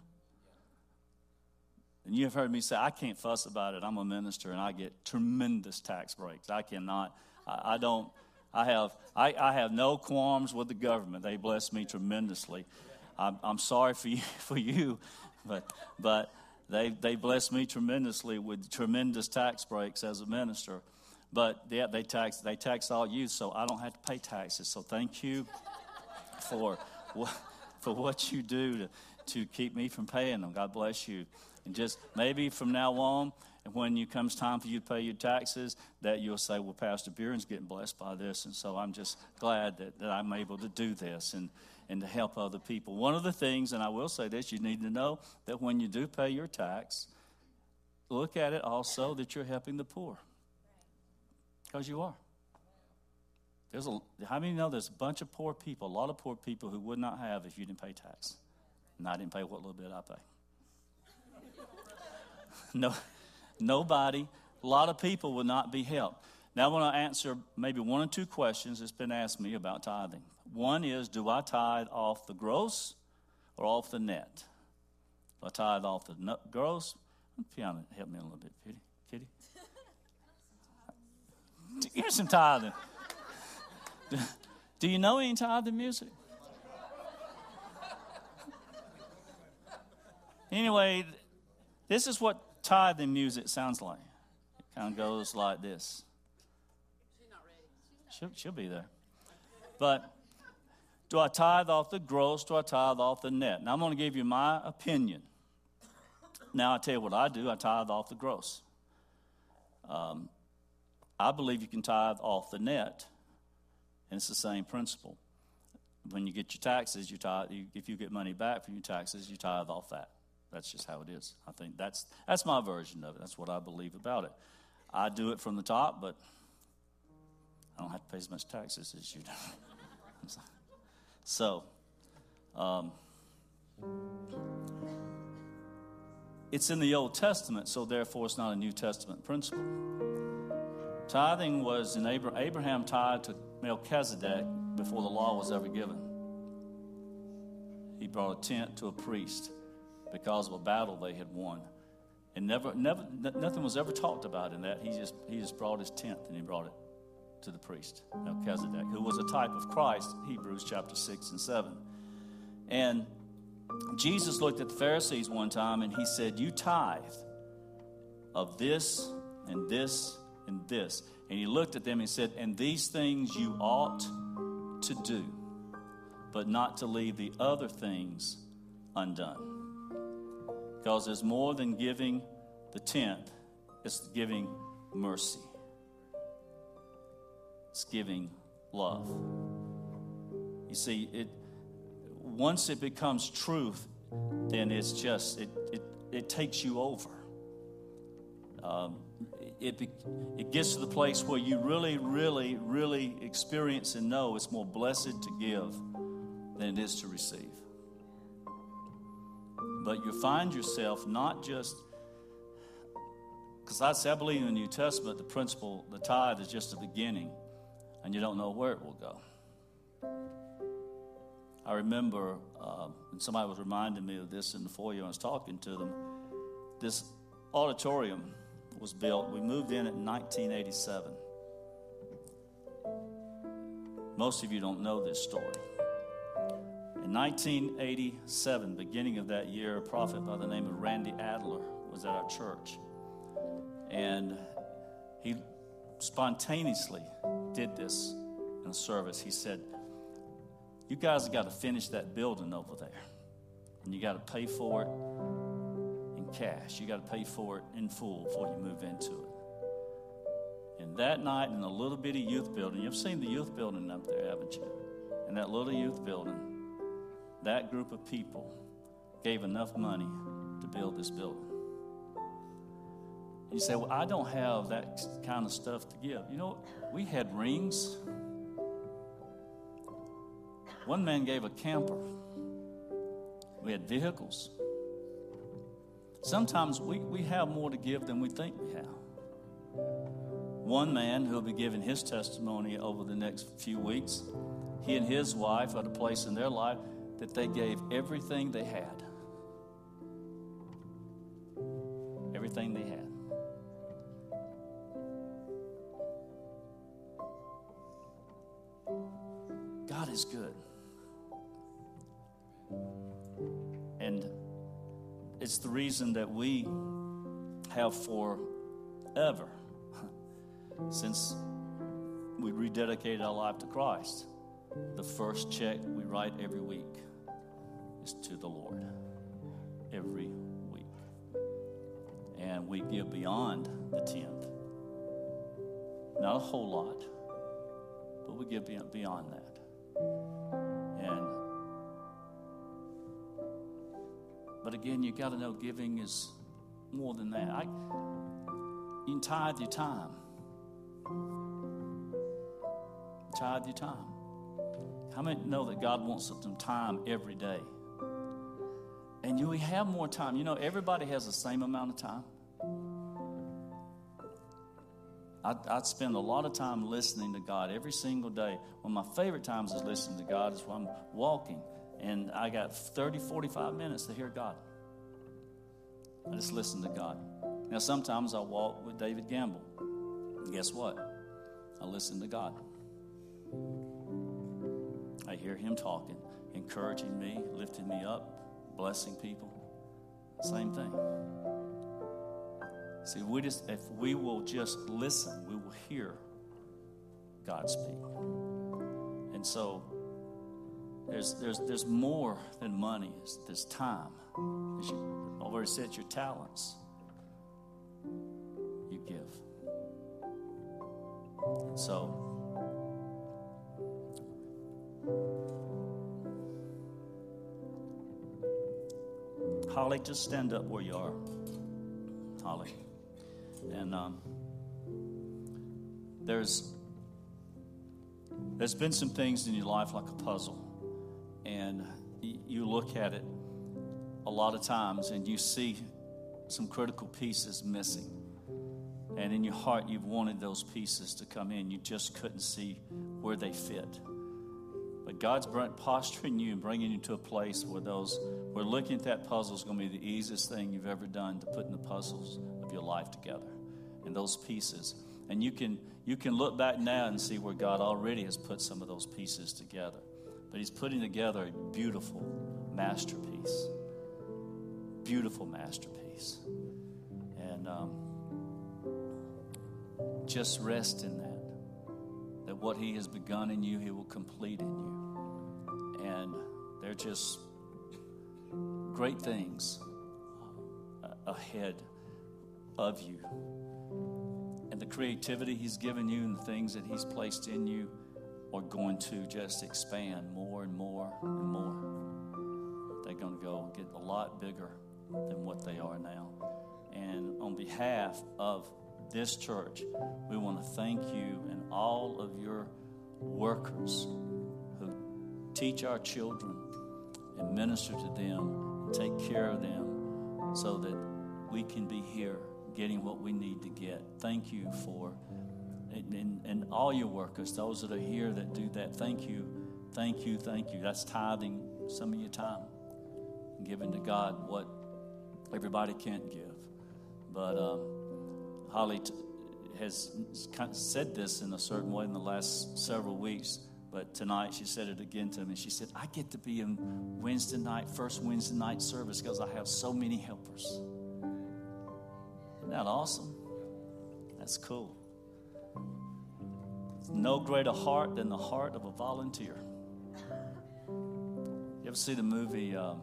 And you've heard me say, I can't fuss about it. I'm a minister, and I get tremendous tax breaks. I cannot, I, I don't, I have I, I have no qualms with the government. They bless me tremendously. I'm, I'm sorry for you, for you, but but they they bless me tremendously with tremendous tax breaks as a minister. But yeah, they tax they tax all youth, so I don't have to pay taxes. So thank you for for what you do to to keep me from paying them. God bless you. And just maybe from now on, and when it comes time for you to pay your taxes, that you'll say, well, Pastor Buren's getting blessed by this. And so I'm just glad that, that I'm able to do this and, and to help other people. One of the things, and I will say this, you need to know that when you do pay your tax, look at it also that you're helping the poor. Because you are. There's a, how many know there's a bunch of poor people, a lot of poor people who would not have if you didn't pay tax? And I didn't pay what little bit I pay. No, nobody, a lot of people will not be helped. Now I want to answer maybe one or two questions that's been asked me about tithing. One is, do I tithe off the gross or off the net? Do I tithe off the no- gross? Piano, help me a little bit, Kitty. Kitty? Give me some tithing. Do, do you know any tithing music? Anyway, this is what tithing music sounds like. It kind of goes like this. She's not ready. She'll, she'll be there. But do I tithe off the gross? Do I tithe off the net? Now, I'm going to give you my opinion. Now, I tell you what I do. I tithe off the gross. Um, I believe you can tithe off the net, and it's the same principle. When you get your taxes, you tithe. You, if you get money back from your taxes, you tithe off that. That's just how it is. I think that's that's my version of it. That's what I believe about it. I do it from the top, but I don't have to pay as much taxes as you do. So, um, it's in the Old Testament, so therefore it's not a New Testament principle. Tithing was in Abraham, Abraham tithed to Melchizedek before the law was ever given. He brought a tenth to a priest because of a battle they had won. And never, never, nothing was ever talked about in that. He just, he just brought his tenth and he brought it to the priest, Melchizedek, who was a type of Christ, Hebrews chapter six and seven. And Jesus looked at the Pharisees one time and he said, you tithe of this and this and this. And he looked at them and said, and these things you ought to do, but not to leave the other things undone. Because there's more than giving the tenth, it's giving mercy. It's giving love. You see, it once it becomes truth, then it's just, it it, it takes you over. Um, it, it, it gets to the place where you really, really, really experience and know it's more blessed to give than it is to receive. But you find yourself not just, because I say I believe in the New Testament, the principle, the tithe is just the beginning, and you don't know where it will go. I remember, uh, and somebody was reminding me of this in the foyer when I was talking to them. This auditorium was built. We moved in in nineteen eighty-seven. Most of you don't know this story. In nineteen eighty-seven, beginning of that year, a prophet by the name of Randy Adler was at our church. And he spontaneously did this in a service. He said, you guys have got to finish that building over there. And you got to pay for it in cash. You got to pay for it in full before you move into it. And that night in a little bitty youth building, you've seen the youth building up there, haven't you? In that little youth building, that group of people gave enough money to build this building. You say, well, I don't have that kind of stuff to give. You know, we had rings. One man gave a camper. We had vehicles. Sometimes we, we have more to give than we think we have. One man who will be giving his testimony over the next few weeks, he and his wife had a place in their life that they gave everything they had. Everything they had. is good. And it's the reason that we have forever, since we rededicated our life to Christ, the first check we write every week is to the Lord. Every week. And we give beyond the tenth. Not a whole lot, but we give beyond that. And but again, you got to know giving is more than that. I, you can tithe your time. Tithe your time. How many know that God wants some time every day? And you have more time. You know, everybody has the same amount of time. I'd, I'd spend a lot of time listening to God every single day. One of my favorite times is listening to God is when I'm walking. And I got thirty, forty-five minutes to hear God. I just listen to God. Now, sometimes I walk with David Gamble. And guess what? I listen to God. I hear him talking, encouraging me, lifting me up, blessing people. Same thing. See, we just if we will just listen, we will hear God speak. And so there's there's there's more than money. There's, there's time. As you already said, your talents you give. And so Holly, just stand up where you are. Holly. And um, there's there's been some things in your life like a puzzle. And y- you look at it a lot of times and you see some critical pieces missing. And in your heart, you've wanted those pieces to come in. You just couldn't see where they fit. But God's posturing you and bringing you to a place where those, where looking at that puzzle is going to be the easiest thing you've ever done to put in the puzzles of your life together. And those pieces. And you can you can look back now and see where God already has put some of those pieces together. But he's putting together a beautiful masterpiece. Beautiful masterpiece. And um, just rest in that. That what he has begun in you, he will complete in you. And they're just great things ahead of you. And the creativity he's given you and the things that he's placed in you are going to just expand more and more and more. They're going to go get a lot bigger than what they are now. And on behalf of this church, we want to thank you and all of your workers who teach our children and minister to them and take care of them so that we can be here getting what we need to get. Thank you for, and, and, and all your workers, those that are here that do that, thank you, thank you, thank you. That's tithing some of your time and giving to God what everybody can't give. But um, Holly t- has kind of said this in a certain way in the last several weeks, but tonight she said it again to me. She said, I get to be in Wednesday night, first Wednesday night service because I have so many helpers. Isn't that awesome? That's cool. There's no greater heart than the heart of a volunteer. You ever see the movie? Um,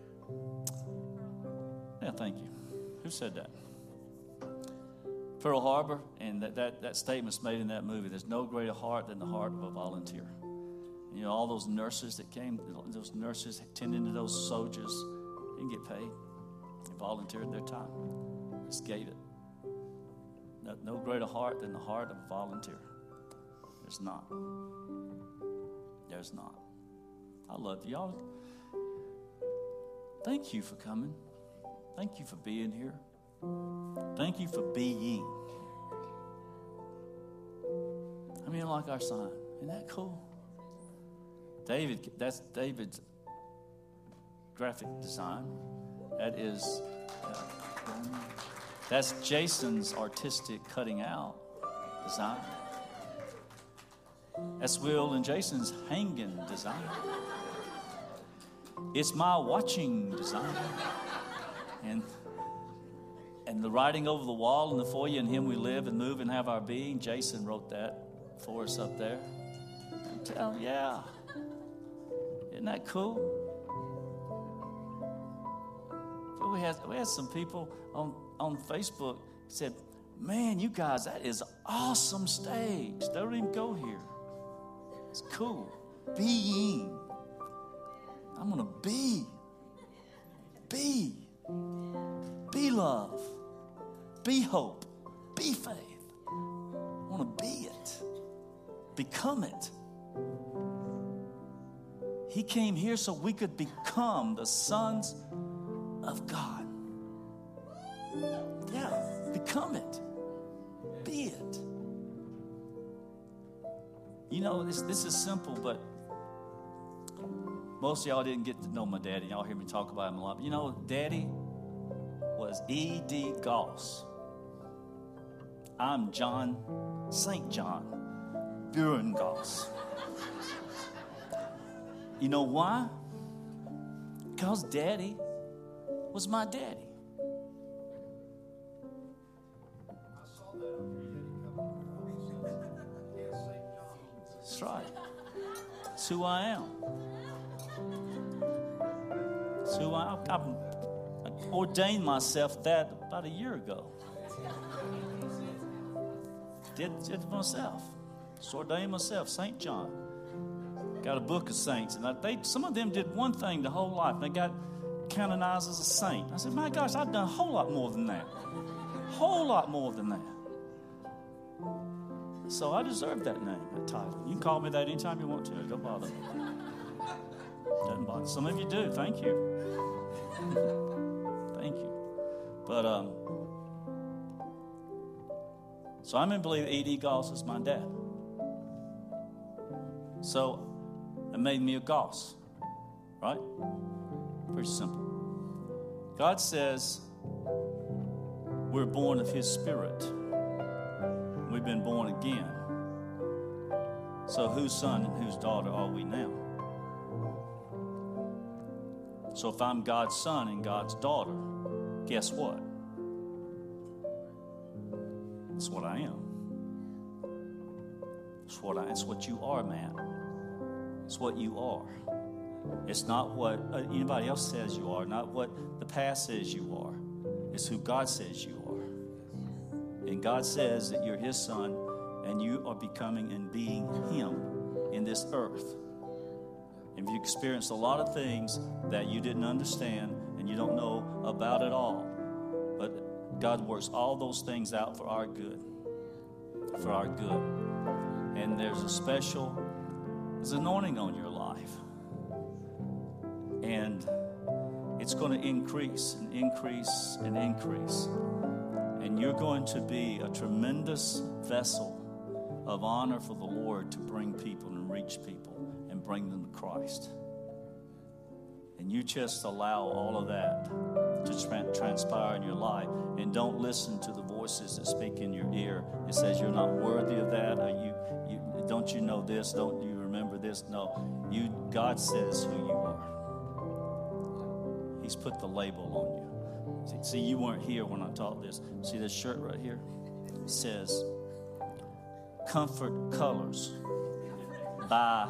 yeah, thank you. Who said that? Pearl Harbor, and that, that, that statement's made in that movie. There's no greater heart than the heart of a volunteer. You know, all those nurses that came, those nurses tending to those soldiers, didn't get paid. They volunteered their time. Just gave it. No, no greater heart than the heart of a volunteer. There's not. There's not. I love you. Y'all. Thank you for coming. Thank you for being here. Thank you for being. I mean, like our sign. Isn't that cool? David, that's David's graphic design. That is, uh, that's Jason's artistic cutting out design. That's Will and Jason's hanging design. It's my watching design. And and the writing over the wall in the foyer, in him we live and move and have our being. Jason wrote that for us up there. I'm telling you, yeah. Isn't that cool? But we had we had some people on, on Facebook said, man, you guys, that is an awesome stage. They don't even go here. It's cool. Being. I'm going to be. Be. Be love. Be hope. Be faith. I want to be it. Become it. He came here so we could become the sons of God. Yeah, become it. Be it. You know, this this is simple, but most of y'all didn't get to know my daddy. Y'all hear me talk about him a lot. But you know, Daddy was E D Goss. I'm John, Saint John Buren Goss. You know why? Because Daddy was my daddy. That's right. That's who I am. That's who I am. I, I ordained myself that about a year ago. Did it myself. Just ordained myself, Saint John. Got a book of saints, and I, they some of them did one thing the whole life. They got canonized as a saint. I said, my gosh, I've done a whole lot more than that. A whole lot more than that. So I deserve that name, that title. You can call me that anytime you want to. Don't bother me. Doesn't bother. Some of you do. Thank you. Thank you. But, um, so I'm going to believe E D Goss is my dad. So it made me a Goss, right? Pretty simple. God says we're born of His Spirit. We've been born again. So whose son and whose daughter are we now? So if I'm God's son and God's daughter, guess what? That's what I am. It's what I. It's what you are, man. It's what you are. It's not what anybody else says you are, not what the past says you are. It's who God says you are. And God says that you're His son and you are becoming and being Him in this earth. And you've experienced a lot of things that you didn't understand and you don't know about at all. But God works all those things out for our good. For our good. And there's a special there's anointing on your life. And it's going to increase and increase and increase. And you're going to be a tremendous vessel of honor for the Lord to bring people and reach people and bring them to Christ. And you just allow all of that to tra- transpire in your life. And don't listen to the voices that speak in your ear. It says you're not worthy of that. Or you, you, don't you know this? Don't you remember this? No. You, God says who you are. He's put the label on you. See, you weren't here when I taught this. See this shirt right here? It says, Comfort Colors by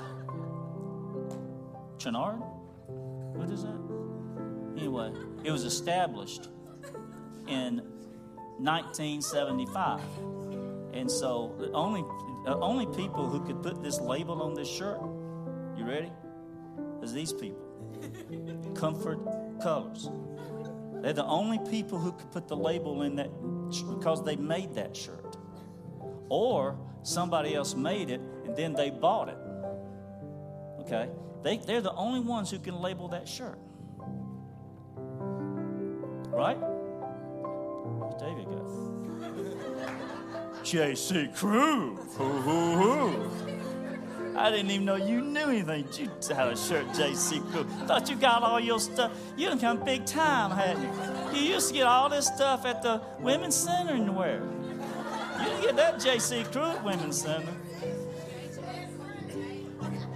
Chenard? What is that? Anyway, it was established in nineteen seventy-five. And so the only, the only people who could put this label on this shirt, you ready? Is these people. Comfort Colors. They're the only people who could put the label in that because they made that shirt. Or somebody else made it and then they bought it. Okay? They, they're the only ones who can label that shirt. Right? Where's David go? J C Crew. Hoo, hoo, hoo. I didn't even know you knew anything. You had a shirt, J C Crew. Thought you got all your stuff. You done come big time, hadn't you? You used to get all this stuff at the Women's Center and wear. You didn't get that J C Crew at Women's Center.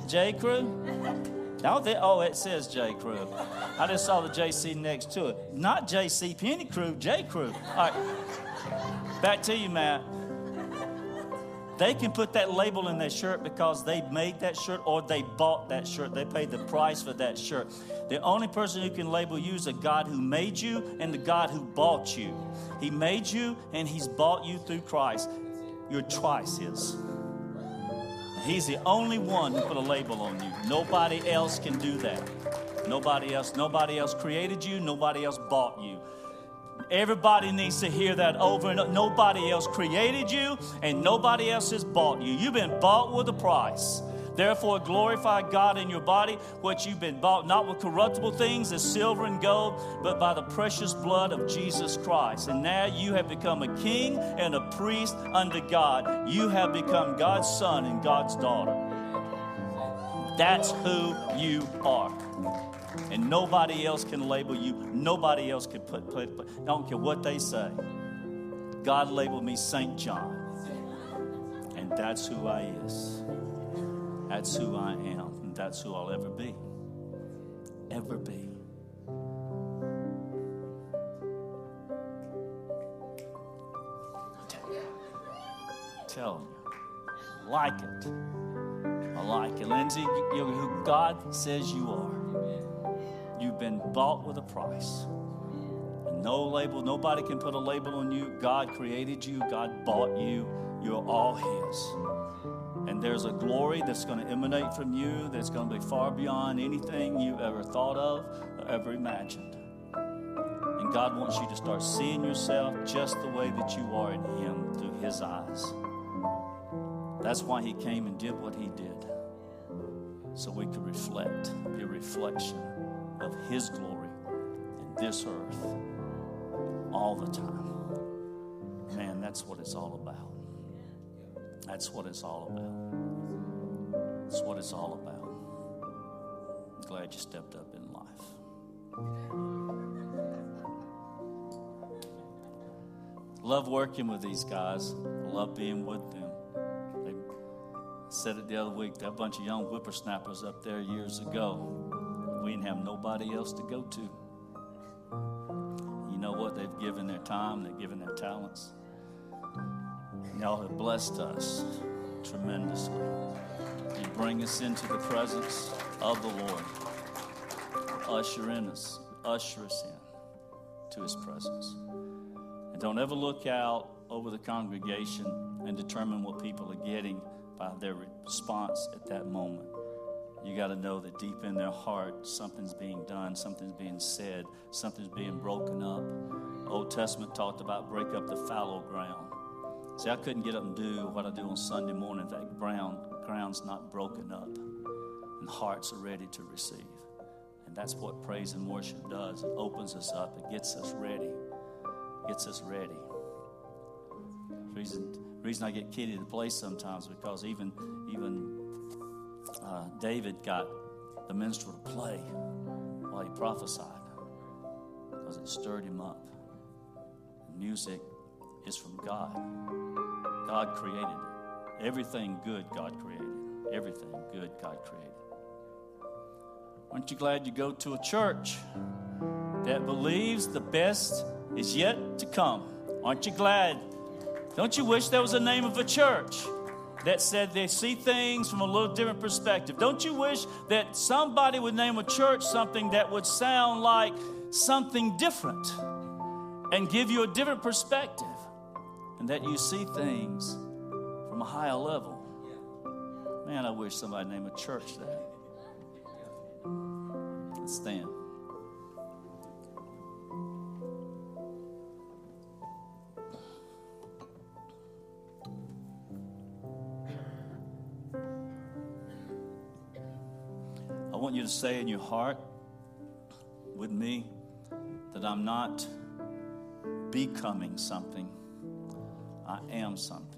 J Crew? Don't they? Oh, it says J Crew. I just saw the J C next to it. Not J C Penney Crew, J Crew. All right. Back to you, Matt. They can put that label in their shirt because they made that shirt or they bought that shirt. They paid the price for that shirt. The only person who can label you is the God who made you and the God who bought you. He made you and He's bought you through Christ. You're twice His. He's the only one who put a label on you. Nobody else can do that. Nobody else. Nobody else created you. Nobody else bought you. Everybody needs to hear that over and over. Nobody else created you, and nobody else has bought you. You've been bought with a price. Therefore, glorify God in your body, which you've been bought, not with corruptible things as silver and gold, but by the precious blood of Jesus Christ. And now you have become a king and a priest unto God. You have become God's son and God's daughter. That's who you are. And nobody else can label you. Nobody else can put, put, put. I don't care what they say. God labeled me Saint John. And that's who I is. That's who I am. And that's who I'll ever be. Ever be. Tell you. Like it. I like it. Lindsay, you're who God says you are. You've been bought with a price. And no label, nobody can put a label on you. God created you. God bought you. You're all His. And there's a glory that's going to emanate from you that's going to be far beyond anything you ever thought of or ever imagined. And God wants you to start seeing yourself just the way that you are in Him through His eyes. That's why He came and did what He did. So we could reflect, be a reflection of His glory in this earth all the time. Man, that's what it's all about. That's what it's all about. That's what it's all about. I'm glad you stepped up in life. Love working with these guys. I love being with them. They said it the other week, that bunch of young whippersnappers up there years ago. We didn't have nobody else to go to. You know what? They've given their time. They've given their talents. And y'all have blessed us tremendously. You bring us into the presence of the Lord. Usher in us. Usher us in to His presence. And don't ever look out over the congregation and determine what people are getting by their response at that moment. You got to know that deep in their heart, something's being done, something's being said, something's being broken up. Old Testament talked about break up the fallow ground. See, I couldn't get up and do what I do on Sunday morning if that ground, ground's not broken up and hearts are ready to receive. And that's what praise and worship does. It opens us up. It gets us ready. Gets us ready. The reason, the reason I get Kitty to play sometimes because even, even Uh, David got the minstrel to play while he prophesied because it stirred him up. Music is from God. God created it. Everything good God created. Everything good God created. Aren't you glad you go to a church that believes the best is yet to come? Aren't you glad? Don't you wish there was a name of a church that said they see things from a little different perspective? Don't you wish that somebody would name a church something that would sound like something different and give you a different perspective and that you see things from a higher level? Man, I wish somebody named a church that. Let's stand. I want you to say in your heart with me that I'm not becoming something. I am something.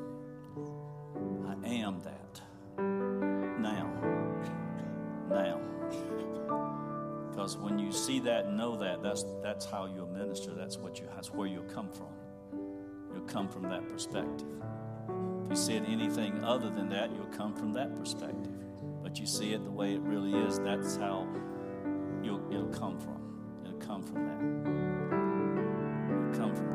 I am that. Now. Now. Because when you see that and know that, that's that's how you'll minister. That's what you that's where you'll come from. You'll come from that perspective. If you said anything other than that, you'll come from that perspective. But but you see it the way it really is, that's how you'll, it'll come from. It'll come from that. It'll come from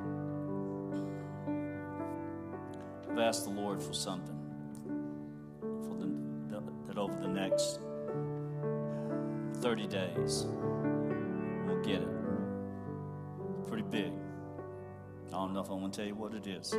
that. I've asked the Lord for something, for the, the, that over the next thirty days, we'll get it. Pretty big. I don't know if I want to tell you what it is.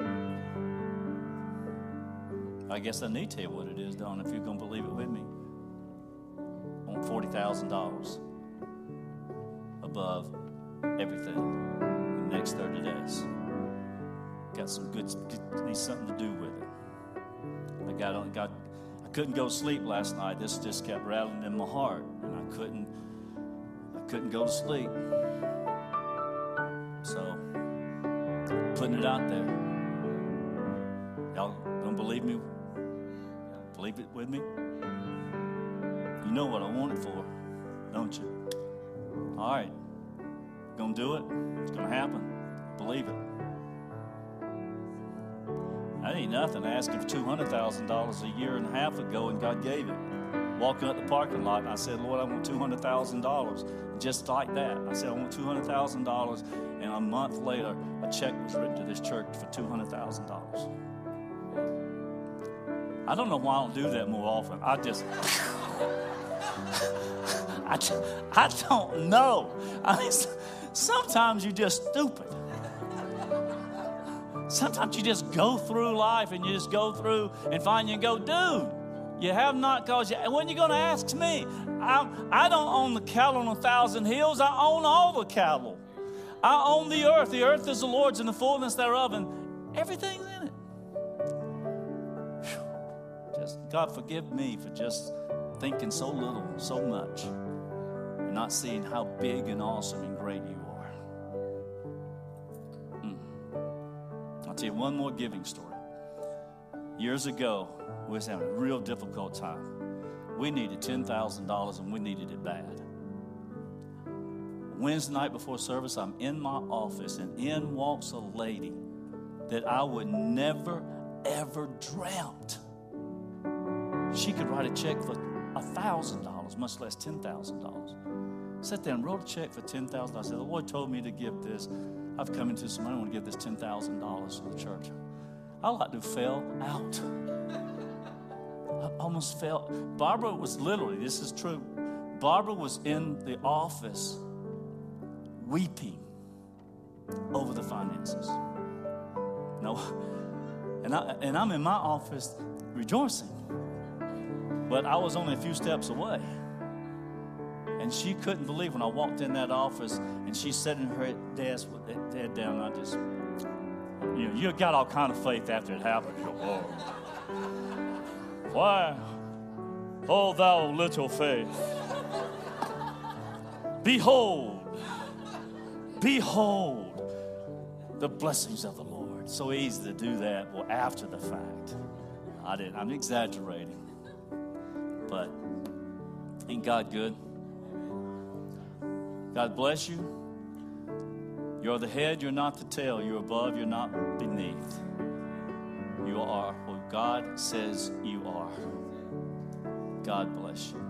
I guess I need to tell you what it is, don't I, if you're going to believe it with me. I want forty thousand dollars above everything in the next thirty days. Got some good, need something to do with it. I got, got, I couldn't go to sleep last night. This just kept rattling in my heart, and I couldn't, I couldn't go to sleep. So, putting it out there. Y'all don't believe me? Believe it with me? You know what I want it for, don't you? All right. Gonna do it. It's gonna happen. Believe it. That ain't nothing. I asked him for two hundred thousand dollars a year and a half ago, and God gave it. Walking up the parking lot, and I said, Lord, I want two hundred thousand dollars. Just like that. I said, I want two hundred thousand dollars. And a month later, a check was written to this church for two hundred thousand dollars. I don't know why I don't do that more often. I just, I, just, I don't know. I mean, sometimes you're just stupid. Sometimes you just go through life and you just go through and find you and go, dude, you have not caused you. When are you going to ask me? I, I don't own the cattle on a thousand hills. I own all the cattle. I own the earth. The earth is the Lord's and the fullness thereof, and everything's in it. Whew. Just God, forgive me for just thinking so little, so much, and not seeing how big and awesome and great you are. Mm. I'll tell you one more giving story. Years ago, we was having a real difficult time. We needed ten thousand dollars, and we needed it bad. Wednesday night before service, I'm in my office, and in walks a lady that I would never, ever dreamt she could write a check for one thousand dollars, much less ten thousand dollars. Sat there and wrote a check for ten thousand dollars. I said, the Lord told me to give this. I've come into some money. I want to give this ten thousand dollars to the church. I like to fell out. I almost fell. Barbara was literally, this is true, Barbara was in the office weeping over the finances. No, and, I, and I'm in my office rejoicing. But I was only a few steps away. And she couldn't believe when I walked in that office and she sat in her desk with that head down. And I just, you know, you got all kind of faith after it happened. You go, oh. Why, oh thou little faith, behold, behold the blessings of the Lord. So easy to do that, well, after the fact. I didn't, I'm exaggerating. But ain't God good? God bless you. You're the head, you're not the tail. You're above, you're not beneath. You are what God says you are. God bless you.